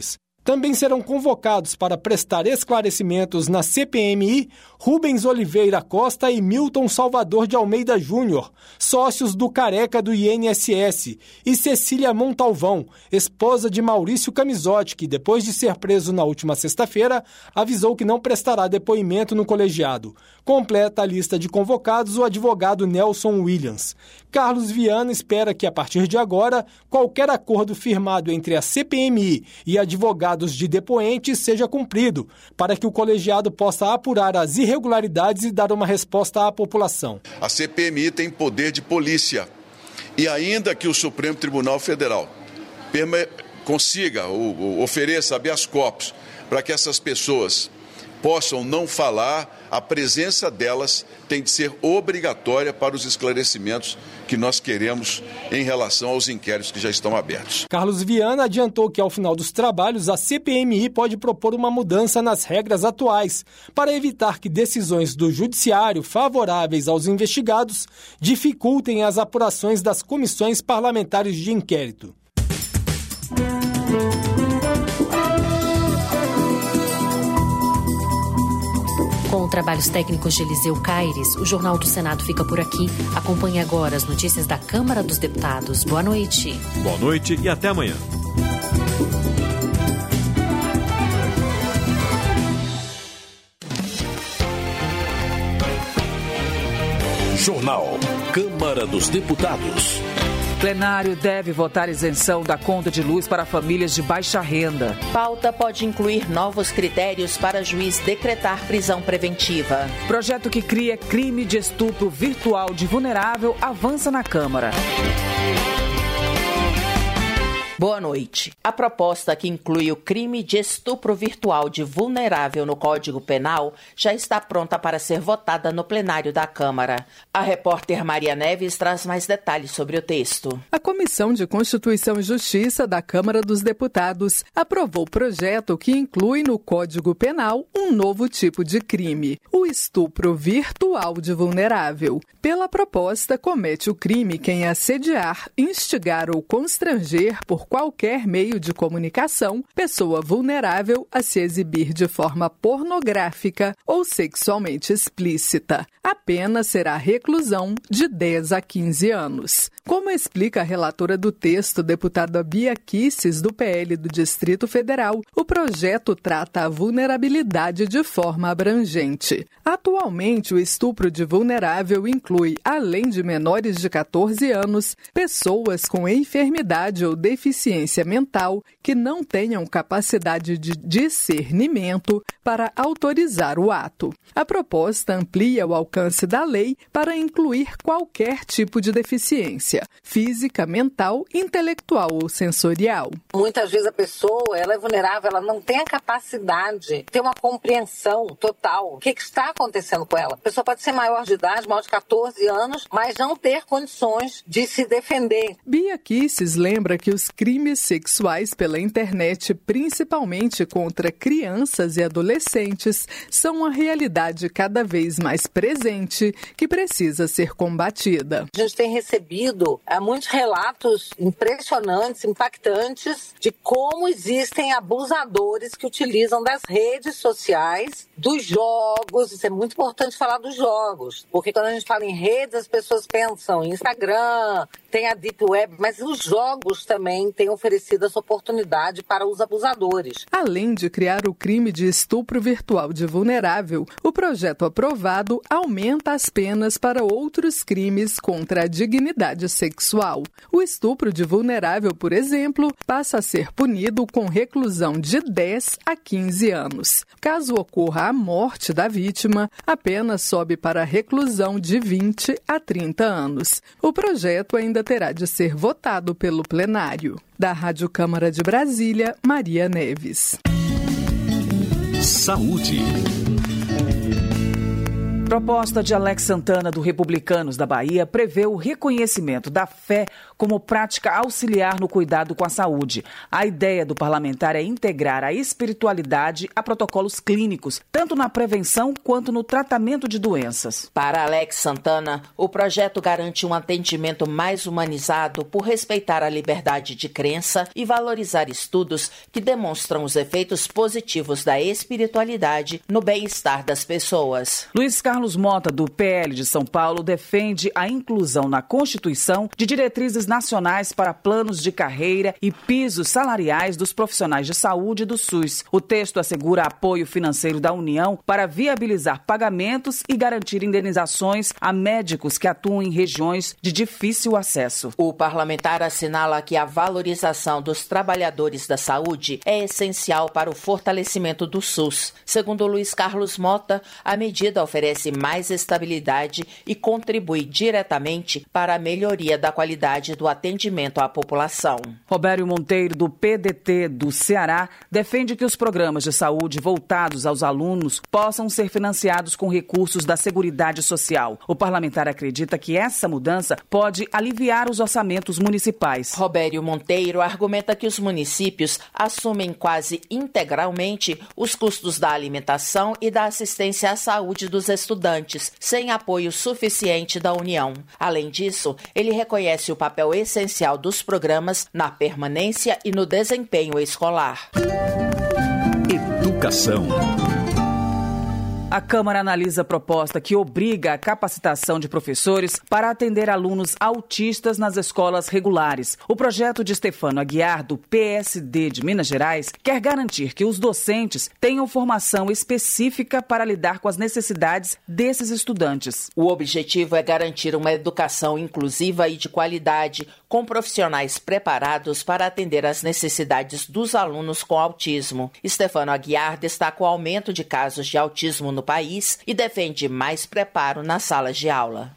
Também serão convocados para prestar esclarecimentos na CPMI Rubens Oliveira Costa e Milton Salvador de Almeida Júnior, sócios do Careca do INSS, e Cecília Montalvão, esposa de Maurício Camisotti, que depois de ser preso na última sexta-feira, avisou que não prestará depoimento no colegiado. Completa a lista de convocados o advogado Nelson Williams. Carlos Viana espera que, a partir de agora, qualquer acordo firmado entre a CPMI e advogados de depoentes seja cumprido, para que o colegiado possa apurar as irregularidades e dar uma resposta à população. A CPMI tem poder de polícia e ainda que o Supremo Tribunal Federal consiga ou ofereça habeas corpus para que essas pessoas possam não falar, a presença delas tem de ser obrigatória para os esclarecimentos que nós queremos em relação aos inquéritos que já estão abertos. Carlos Viana adiantou que, ao final dos trabalhos, a CPMI pode propor uma mudança nas regras atuais para evitar que decisões do Judiciário favoráveis aos investigados dificultem as apurações das comissões parlamentares de inquérito. Com trabalhos técnicos de Eliseu Caires, o Jornal do Senado fica por aqui. Acompanhe agora as notícias da Câmara dos Deputados. Boa noite. Boa noite e até amanhã. Jornal Câmara dos Deputados. Plenário deve votar isenção da conta de luz para famílias de baixa renda. Pauta pode incluir novos critérios para juiz decretar prisão preventiva. Projeto que cria crime de estupro virtual de vulnerável avança na Câmara. Boa noite. A proposta que inclui o crime de estupro virtual de vulnerável no Código Penal já está pronta para ser votada no plenário da Câmara. A repórter Maria Neves traz mais detalhes sobre o texto. A Comissão de Constituição e Justiça da Câmara dos Deputados aprovou o projeto que inclui no Código Penal um novo tipo de crime, o estupro virtual de vulnerável. Pela proposta, comete o crime quem assediar, instigar ou constranger por qualquer meio de comunicação, pessoa vulnerável a se exibir de forma pornográfica ou sexualmente explícita. A pena será reclusão de 10 a 15 anos. Como explica a relatora do texto, deputada Bia Kicis, do PL do Distrito Federal, o projeto trata a vulnerabilidade de forma abrangente. Atualmente, o estupro de vulnerável inclui, além de menores de 14 anos, pessoas com enfermidade ou deficiência mental que não tenham capacidade de discernimento para autorizar o ato. A proposta amplia o alcance da lei para incluir qualquer tipo de deficiência, física, mental, intelectual ou sensorial. Muitas vezes a pessoa ela é vulnerável, ela não tem a capacidade de ter uma compreensão total. O que está acontecendo com ela? A pessoa pode ser maior de idade, maior de 14 anos, mas não ter condições de se defender. Bia Kicis lembra que os crimes sexuais pela internet, principalmente contra crianças e adolescentes, são uma realidade cada vez mais presente que precisa ser combatida. A gente tem recebido muitos relatos impressionantes, impactantes, de como existem abusadores que utilizam das redes sociais, dos jogos. Isso é muito importante falar dos jogos, porque quando a gente fala em redes, as pessoas pensam em Instagram, tem a Deep Web, mas os jogos também têm oferecido essa oportunidade para os abusadores. Além de criar o crime de estupro virtual de vulnerável, o projeto aprovado aumenta as penas para outros crimes contra a dignidade sexual. O estupro de vulnerável, por exemplo, passa a ser punido com reclusão de 10 a 15 anos. Caso ocorra a morte da vítima, a pena sobe para reclusão de 20 a 30 anos. O projeto ainda terá de ser votado pelo plenário. Da Rádio Câmara de Brasília, Maria Neves. Saúde. Proposta de Alex Santana, do Republicanos da Bahia, prevê o reconhecimento da fé como prática auxiliar no cuidado com a saúde. A ideia do parlamentar é integrar a espiritualidade a protocolos clínicos, tanto na prevenção quanto no tratamento de doenças. Para Alex Santana, o projeto garante um atendimento mais humanizado por respeitar a liberdade de crença e valorizar estudos que demonstram os efeitos positivos da espiritualidade no bem-estar das pessoas. Luiz Carlos Mota, do PL de São Paulo, defende a inclusão na Constituição de diretrizes nacionais para planos de carreira e pisos salariais dos profissionais de saúde do SUS. O texto assegura apoio financeiro da União para viabilizar pagamentos e garantir indenizações a médicos que atuam em regiões de difícil acesso. O parlamentar assinala que a valorização dos trabalhadores da saúde é essencial para o fortalecimento do SUS. Segundo Luiz Carlos Mota, a medida oferece mais estabilidade e contribui diretamente para a melhoria da qualidade do atendimento à população. Robério Monteiro, do PDT do Ceará, defende que os programas de saúde voltados aos alunos possam ser financiados com recursos da Seguridade Social. O parlamentar acredita que essa mudança pode aliviar os orçamentos municipais. Robério Monteiro argumenta que os municípios assumem quase integralmente os custos da alimentação e da assistência à saúde dos estudantes, sem apoio suficiente da União. Além disso, ele reconhece o papel essencial dos programas na permanência e no desempenho escolar. Educação. A Câmara analisa a proposta que obriga a capacitação de professores para atender alunos autistas nas escolas regulares. O projeto de Stefano Aguiar, do PSD de Minas Gerais, quer garantir que os docentes tenham formação específica para lidar com as necessidades desses estudantes. O objetivo é garantir uma educação inclusiva e de qualidade, com profissionais preparados para atender às necessidades dos alunos com autismo. Stefano Aguiar destaca o aumento de casos de autismo no país e defende mais preparo nas salas de aula.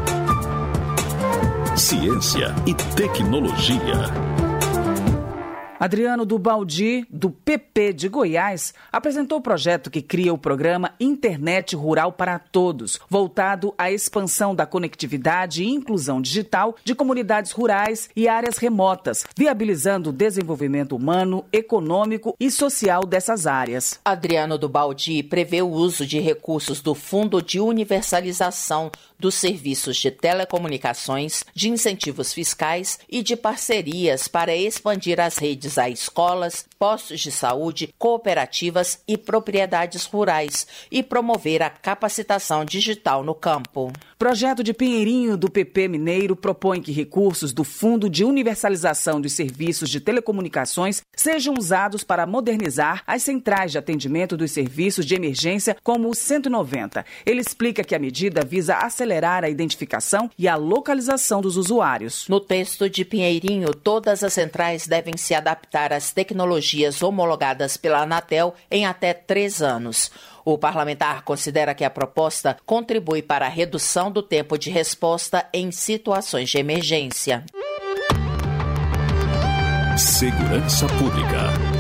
Ciência e tecnologia. Adriano do Baldi, do PP de Goiás, apresentou o projeto que cria o programa Internet Rural para Todos, voltado à expansão da conectividade e inclusão digital de comunidades rurais e áreas remotas, viabilizando o desenvolvimento humano, econômico e social dessas áreas. Adriano do Baldi prevê o uso de recursos do Fundo de Universalização dos Serviços de Telecomunicações, de incentivos fiscais e de parcerias para expandir as redes a escolas, postos de saúde, cooperativas e propriedades rurais e promover a capacitação digital no campo. Projeto de Pinheirinho, do PP Mineiro, propõe que recursos do Fundo de Universalização dos Serviços de Telecomunicações sejam usados para modernizar as centrais de atendimento dos serviços de emergência, como o 190. Ele explica que a medida visa acelerar a identificação e a localização dos usuários. No texto de Pinheirinho, todas as centrais devem se adaptar às tecnologias homologadas pela Anatel em até 3 anos. O parlamentar considera que a proposta contribui para a redução do tempo de resposta em situações de emergência. Segurança Pública.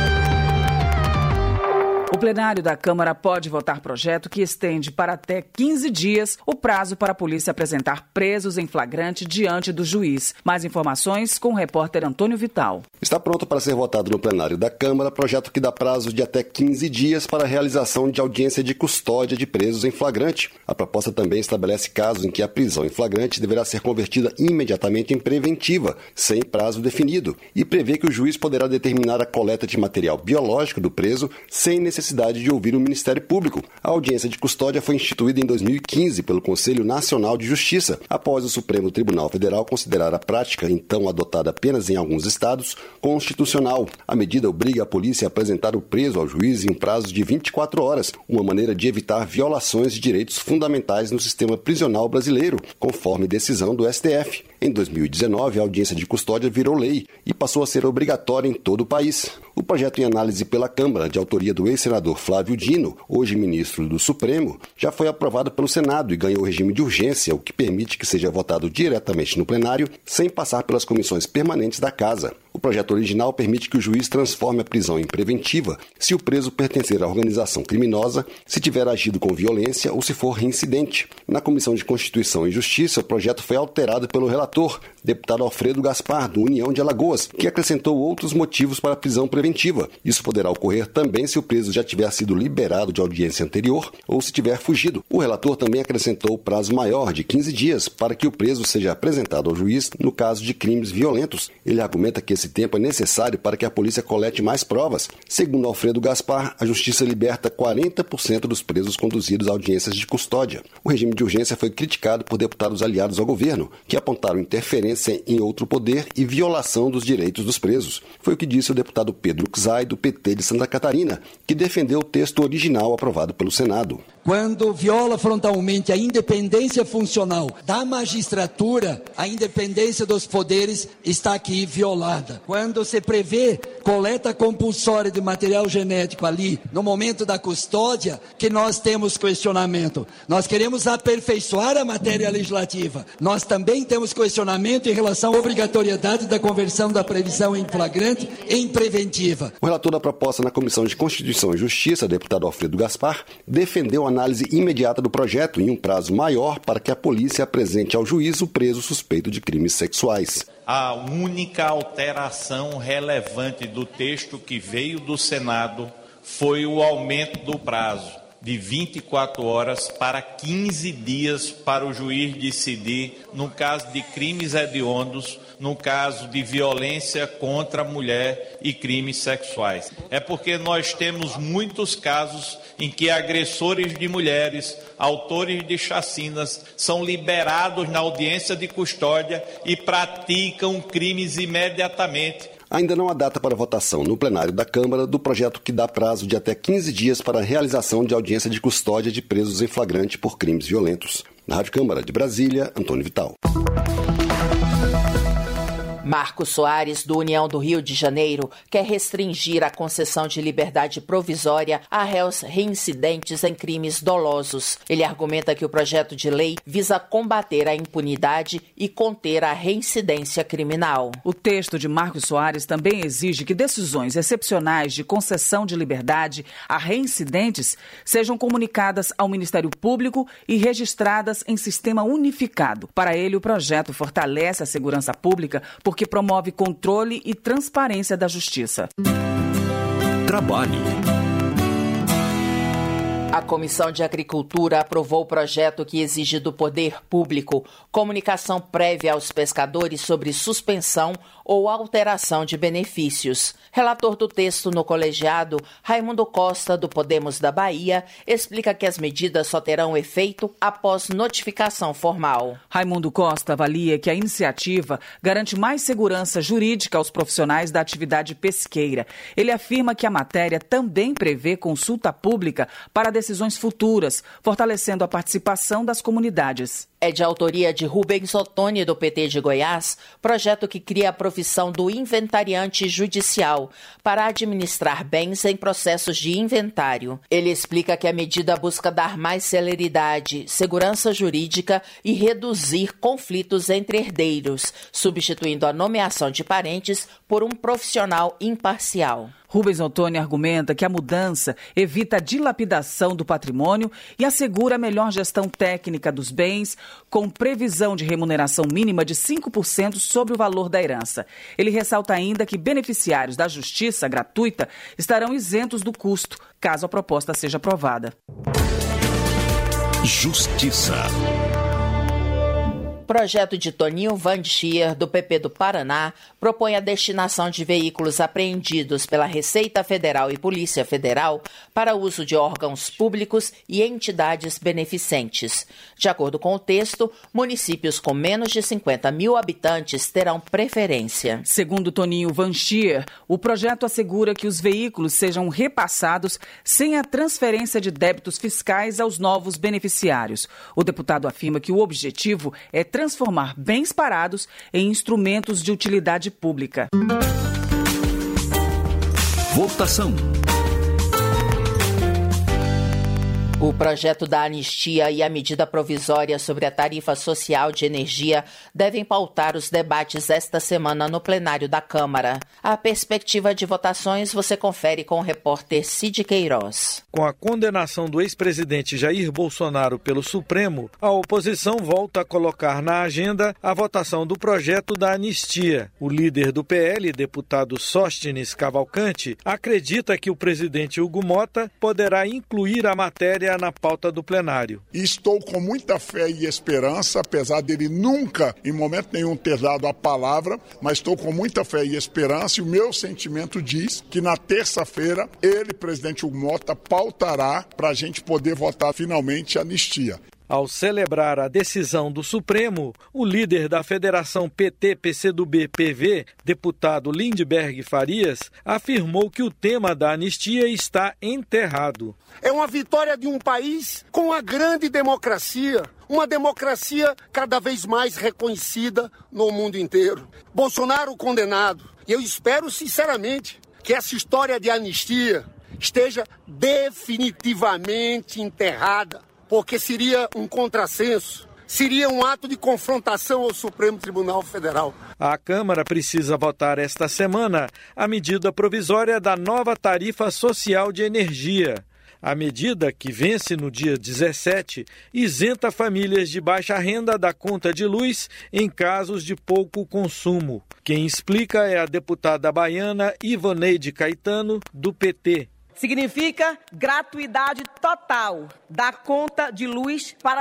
O plenário da Câmara pode votar projeto que estende para até 15 dias o prazo para a polícia apresentar presos em flagrante diante do juiz. Mais informações com o repórter Antônio Vital. Está pronto para ser votado no plenário da Câmara projeto que dá prazo de até 15 dias para a realização de audiência de custódia de presos em flagrante. A proposta também estabelece casos em que a prisão em flagrante deverá ser convertida imediatamente em preventiva, sem prazo definido, e prevê que o juiz poderá determinar a coleta de material biológico do preso sem necessidade de ouvir o Ministério Público. A audiência de custódia foi instituída em 2015 pelo Conselho Nacional de Justiça, após o Supremo Tribunal Federal considerar a prática, então adotada apenas em alguns estados, constitucional. A medida obriga a polícia a apresentar o preso ao juiz em um prazo de 24 horas, uma maneira de evitar violações de direitos fundamentais no sistema prisional brasileiro, conforme decisão do STF. Em 2019, a audiência de custódia virou lei e passou a ser obrigatória em todo o país. O projeto em análise pela Câmara, de autoria do ex-senador Flávio Dino, hoje ministro do Supremo, já foi aprovado pelo Senado e ganhou regime de urgência, o que permite que seja votado diretamente no plenário, sem passar pelas comissões permanentes da Casa. O projeto original permite que o juiz transforme a prisão em preventiva se o preso pertencer à organização criminosa, se tiver agido com violência ou se for reincidente. Na Comissão de Constituição e Justiça, o projeto foi alterado pelo relator, deputado Alfredo Gaspar, do União de Alagoas, que acrescentou outros motivos para a prisão preventiva. Isso poderá ocorrer também se o preso já tiver sido liberado de audiência anterior ou se tiver fugido. O relator também acrescentou prazo maior de 15 dias para que o preso seja apresentado ao juiz no caso de crimes violentos. Ele argumenta que esse tempo é necessário para que a polícia colete mais provas. Segundo Alfredo Gaspar, a Justiça liberta 40% dos presos conduzidos a audiências de custódia. O regime de urgência foi criticado por deputados aliados ao governo, que apontaram interferência em outro poder e violação dos direitos dos presos. Foi o que disse o deputado Pedro Czai, do PT de Santa Catarina, que defendeu o texto original aprovado pelo Senado. Quando viola frontalmente a independência funcional da magistratura, a independência dos poderes está aqui violada. Quando se prevê coleta compulsória de material genético ali, no momento da custódia, que nós temos questionamento. Nós queremos aperfeiçoar a matéria legislativa. Nós também temos questionamento em relação à obrigatoriedade da conversão da previsão em flagrante em preventiva. O relator da proposta na Comissão de Constituição e Justiça, deputado Alfredo Gaspar, defendeu a análise imediata do projeto em um prazo maior para que a polícia apresente ao juiz o preso suspeito de crimes sexuais. A única alteração relevante do texto que veio do Senado foi o aumento do prazo de 24 horas para 15 dias para o juiz decidir no caso de crimes hediondos, no caso de violência contra a mulher e crimes sexuais. É porque nós temos muitos casos em que agressores de mulheres, autores de chacinas, são liberados na audiência de custódia e praticam crimes imediatamente. Ainda não há data para votação no plenário da Câmara do projeto que dá prazo de até 15 dias para a realização de audiência de custódia de presos em flagrante por crimes violentos. Na Rádio Câmara de Brasília, Antônio Vital. Marcos Soares, do União do Rio de Janeiro, quer restringir a concessão de liberdade provisória a réus reincidentes em crimes dolosos. Ele argumenta que o projeto de lei visa combater a impunidade e conter a reincidência criminal. O texto de Marcos Soares também exige que decisões excepcionais de concessão de liberdade a reincidentes sejam comunicadas ao Ministério Público e registradas em sistema unificado. Para ele, o projeto fortalece a segurança pública porque promove controle e transparência da justiça. Trabalho. A Comissão de Agricultura aprovou o projeto que exige do poder público comunicação prévia aos pescadores sobre suspensão ou alteração de benefícios. Relator do texto no colegiado, Raimundo Costa, do Podemos da Bahia, explica que as medidas só terão efeito após notificação formal. Raimundo Costa avalia que a iniciativa garante mais segurança jurídica aos profissionais da atividade pesqueira. Ele afirma que a matéria também prevê consulta pública para decisões futuras, fortalecendo a participação das comunidades. É de autoria de Rubens Ottoni, do PT de Goiás, projeto que cria a profissão do inventariante judicial para administrar bens em processos de inventário. Ele explica que a medida busca dar mais celeridade, segurança jurídica e reduzir conflitos entre herdeiros, substituindo a nomeação de parentes por um profissional imparcial. Rubens Ottoni argumenta que a mudança evita a dilapidação do patrimônio e assegura a melhor gestão técnica dos bens, com previsão de remuneração mínima de 5% sobre o valor da herança. Ele ressalta ainda que beneficiários da justiça gratuita estarão isentos do custo, caso a proposta seja aprovada. Justiça. O projeto de Toninho Vandichier, do PP do Paraná, propõe a destinação de veículos apreendidos pela Receita Federal e Polícia Federal para uso de órgãos públicos e entidades beneficentes. De acordo com o texto, municípios com menos de 50 mil habitantes terão preferência. Segundo Toninho Vandichier, o projeto assegura que os veículos sejam repassados sem a transferência de débitos fiscais aos novos beneficiários. O deputado afirma que o objetivo é transformar bens parados em instrumentos de utilidade pública. Votação. O projeto da anistia e a medida provisória sobre a tarifa social de energia devem pautar os debates esta semana no plenário da Câmara. A perspectiva de votações você confere com o repórter Cid Queiroz. Com a condenação do ex-presidente Jair Bolsonaro pelo Supremo, a oposição volta a colocar na agenda a votação do projeto da anistia. O líder do PL, deputado Sóstenes Cavalcante, acredita que o presidente Hugo Mota poderá incluir a matéria na pauta do plenário. Estou com muita fé e esperança, apesar dele nunca, em momento nenhum, ter dado a palavra, mas estou com muita fé e esperança e o meu sentimento diz que na terça-feira ele, presidente Hugo Mota, pautará para a gente poder votar finalmente a anistia. Ao celebrar a decisão do Supremo, o líder da Federação PT-PCdoB-PV, deputado Lindbergh Farias, afirmou que o tema da anistia está enterrado. É uma vitória de um país com uma grande democracia, uma democracia cada vez mais reconhecida no mundo inteiro. Bolsonaro condenado. E eu espero sinceramente que essa história de anistia esteja definitivamente enterrada. Porque seria um contrassenso, seria um ato de confrontação ao Supremo Tribunal Federal. A Câmara precisa votar esta semana a medida provisória da nova tarifa social de energia. A medida, que vence no dia 17, isenta famílias de baixa renda da conta de luz em casos de pouco consumo. Quem explica é a deputada baiana Ivoneide Caetano, do PT. Significa gratuidade total da conta de luz para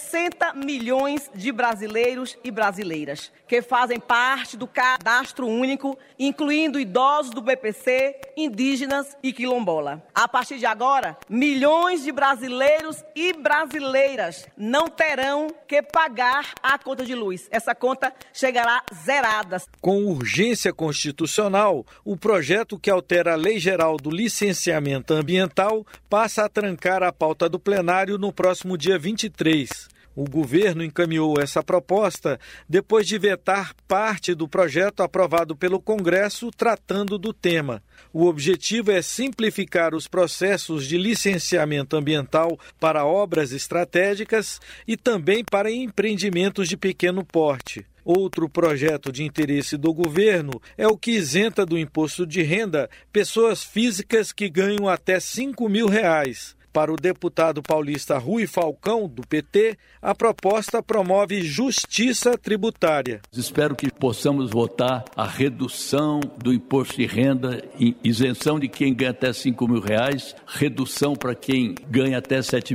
60 milhões de brasileiros e brasileiras, que fazem parte do cadastro único, incluindo idosos do BPC, indígenas e quilombola. A partir de agora, milhões de brasileiros e brasileiras não terão que pagar a conta de luz. Essa conta chegará zerada. Com urgência constitucional, o projeto que altera a Lei Geral do Licenciamento Ambiental passa a trancar a pauta do plenário no próximo dia 23. O governo encaminhou essa proposta depois de vetar parte do projeto aprovado pelo Congresso tratando do tema. O objetivo é simplificar os processos de licenciamento ambiental para obras estratégicas e também para empreendimentos de pequeno porte. Outro projeto de interesse do governo é o que isenta do imposto de renda pessoas físicas que ganham até R$5.000. Para o deputado paulista Rui Falcão, do PT, a proposta promove justiça tributária. Espero que possamos votar a redução do imposto de renda, isenção de quem ganha até R$5.000, redução para quem ganha até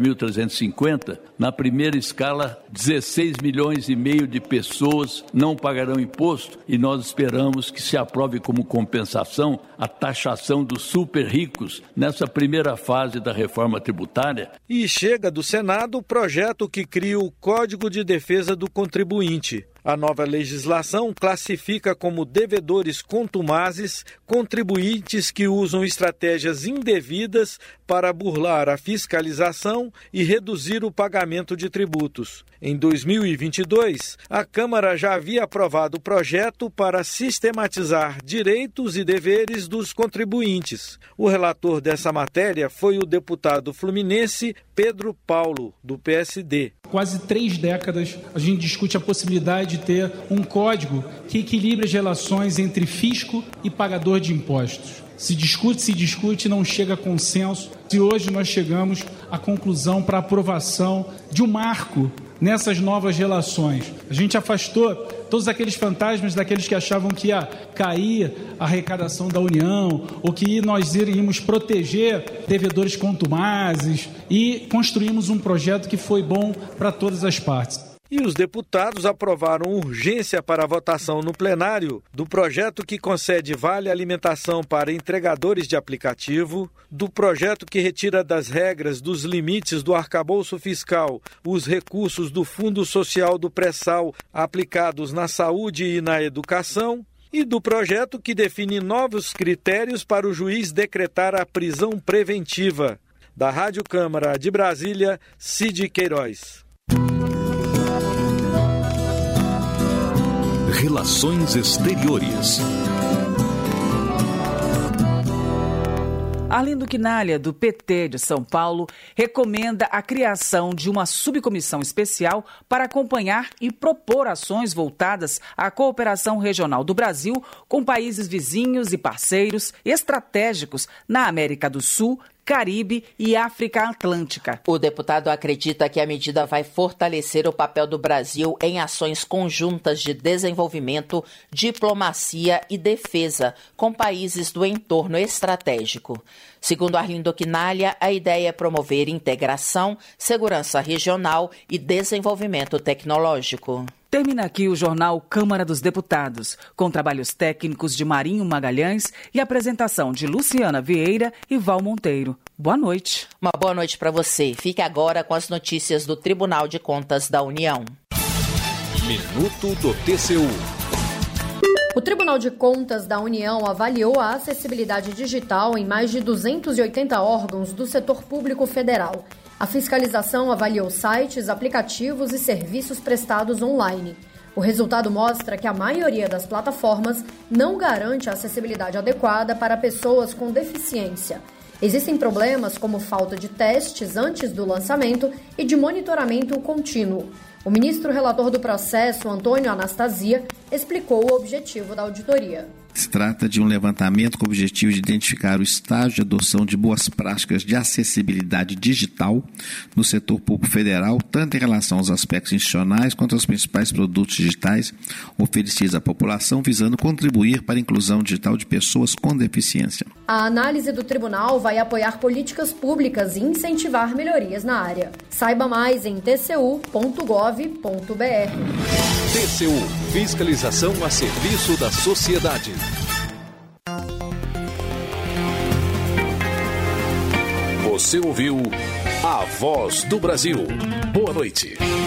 7.350. Na primeira escala, 16 milhões e meio de pessoas não pagarão imposto e nós esperamos que se aprove como compensação a taxação dos super ricos nessa primeira fase da reforma tributária. E chega do Senado o projeto que cria o Código de Defesa do Contribuinte. A nova legislação classifica como devedores contumazes contribuintes que usam estratégias indevidas para burlar a fiscalização e reduzir o pagamento de tributos. Em 2022, a Câmara já havia aprovado o projeto para sistematizar direitos e deveres dos contribuintes. O relator dessa matéria foi o deputado fluminense Pedro Paulo, do PSD. Quase 3 décadas a gente discute a possibilidade de ter um código que equilibre as relações entre fisco e pagador de impostos. Se discute, não chega a consenso. E hoje nós chegamos à conclusão para aprovação de um marco nessas novas relações. A gente afastou todos aqueles fantasmas daqueles que achavam que ia cair a arrecadação da União ou que nós iríamos proteger devedores contumazes e construímos um projeto que foi bom para todas as partes. E os deputados aprovaram urgência para a votação no plenário do projeto que concede vale alimentação para entregadores de aplicativo, do projeto que retira das regras dos limites do arcabouço fiscal os recursos do Fundo Social do Pré-Sal aplicados na saúde e na educação, e do projeto que define novos critérios para o juiz decretar a prisão preventiva. Da Rádio Câmara de Brasília, Cid Queiroz. Relações Exteriores. Arlindo Quinalha, do PT de São Paulo, recomenda a criação de uma subcomissão especial para acompanhar e propor ações voltadas à cooperação regional do Brasil com países vizinhos e parceiros estratégicos na América do Sul, Caribe e África Atlântica. O deputado acredita que a medida vai fortalecer o papel do Brasil em ações conjuntas de desenvolvimento, diplomacia e defesa com países do entorno estratégico. Segundo Arlindo Quinalha, a ideia é promover integração, segurança regional e desenvolvimento tecnológico. Termina aqui o jornal Câmara dos Deputados, com trabalhos técnicos de Marinho Magalhães e apresentação de Luciana Vieira e Val Monteiro. Boa noite. Uma boa noite para você. Fique agora com as notícias do Tribunal de Contas da União. Minuto do TCU. O Tribunal de Contas da União avaliou a acessibilidade digital em mais de 280 órgãos do setor público federal. A fiscalização avaliou sites, aplicativos e serviços prestados online. O resultado mostra que a maioria das plataformas não garante a acessibilidade adequada para pessoas com deficiência. Existem problemas como falta de testes antes do lançamento e de monitoramento contínuo. O ministro relator do processo, Antônio Anastasia, explicou o objetivo da auditoria. Se trata de um levantamento com o objetivo de identificar o estágio de adoção de boas práticas de acessibilidade digital no setor público federal, tanto em relação aos aspectos institucionais quanto aos principais produtos digitais oferecidos à população, visando contribuir para a inclusão digital de pessoas com deficiência. A análise do tribunal vai apoiar políticas públicas e incentivar melhorias na área. Saiba mais em tcu.gov.br. TCU, fiscalização a serviço da sociedade. Você ouviu A Voz do Brasil. Boa noite.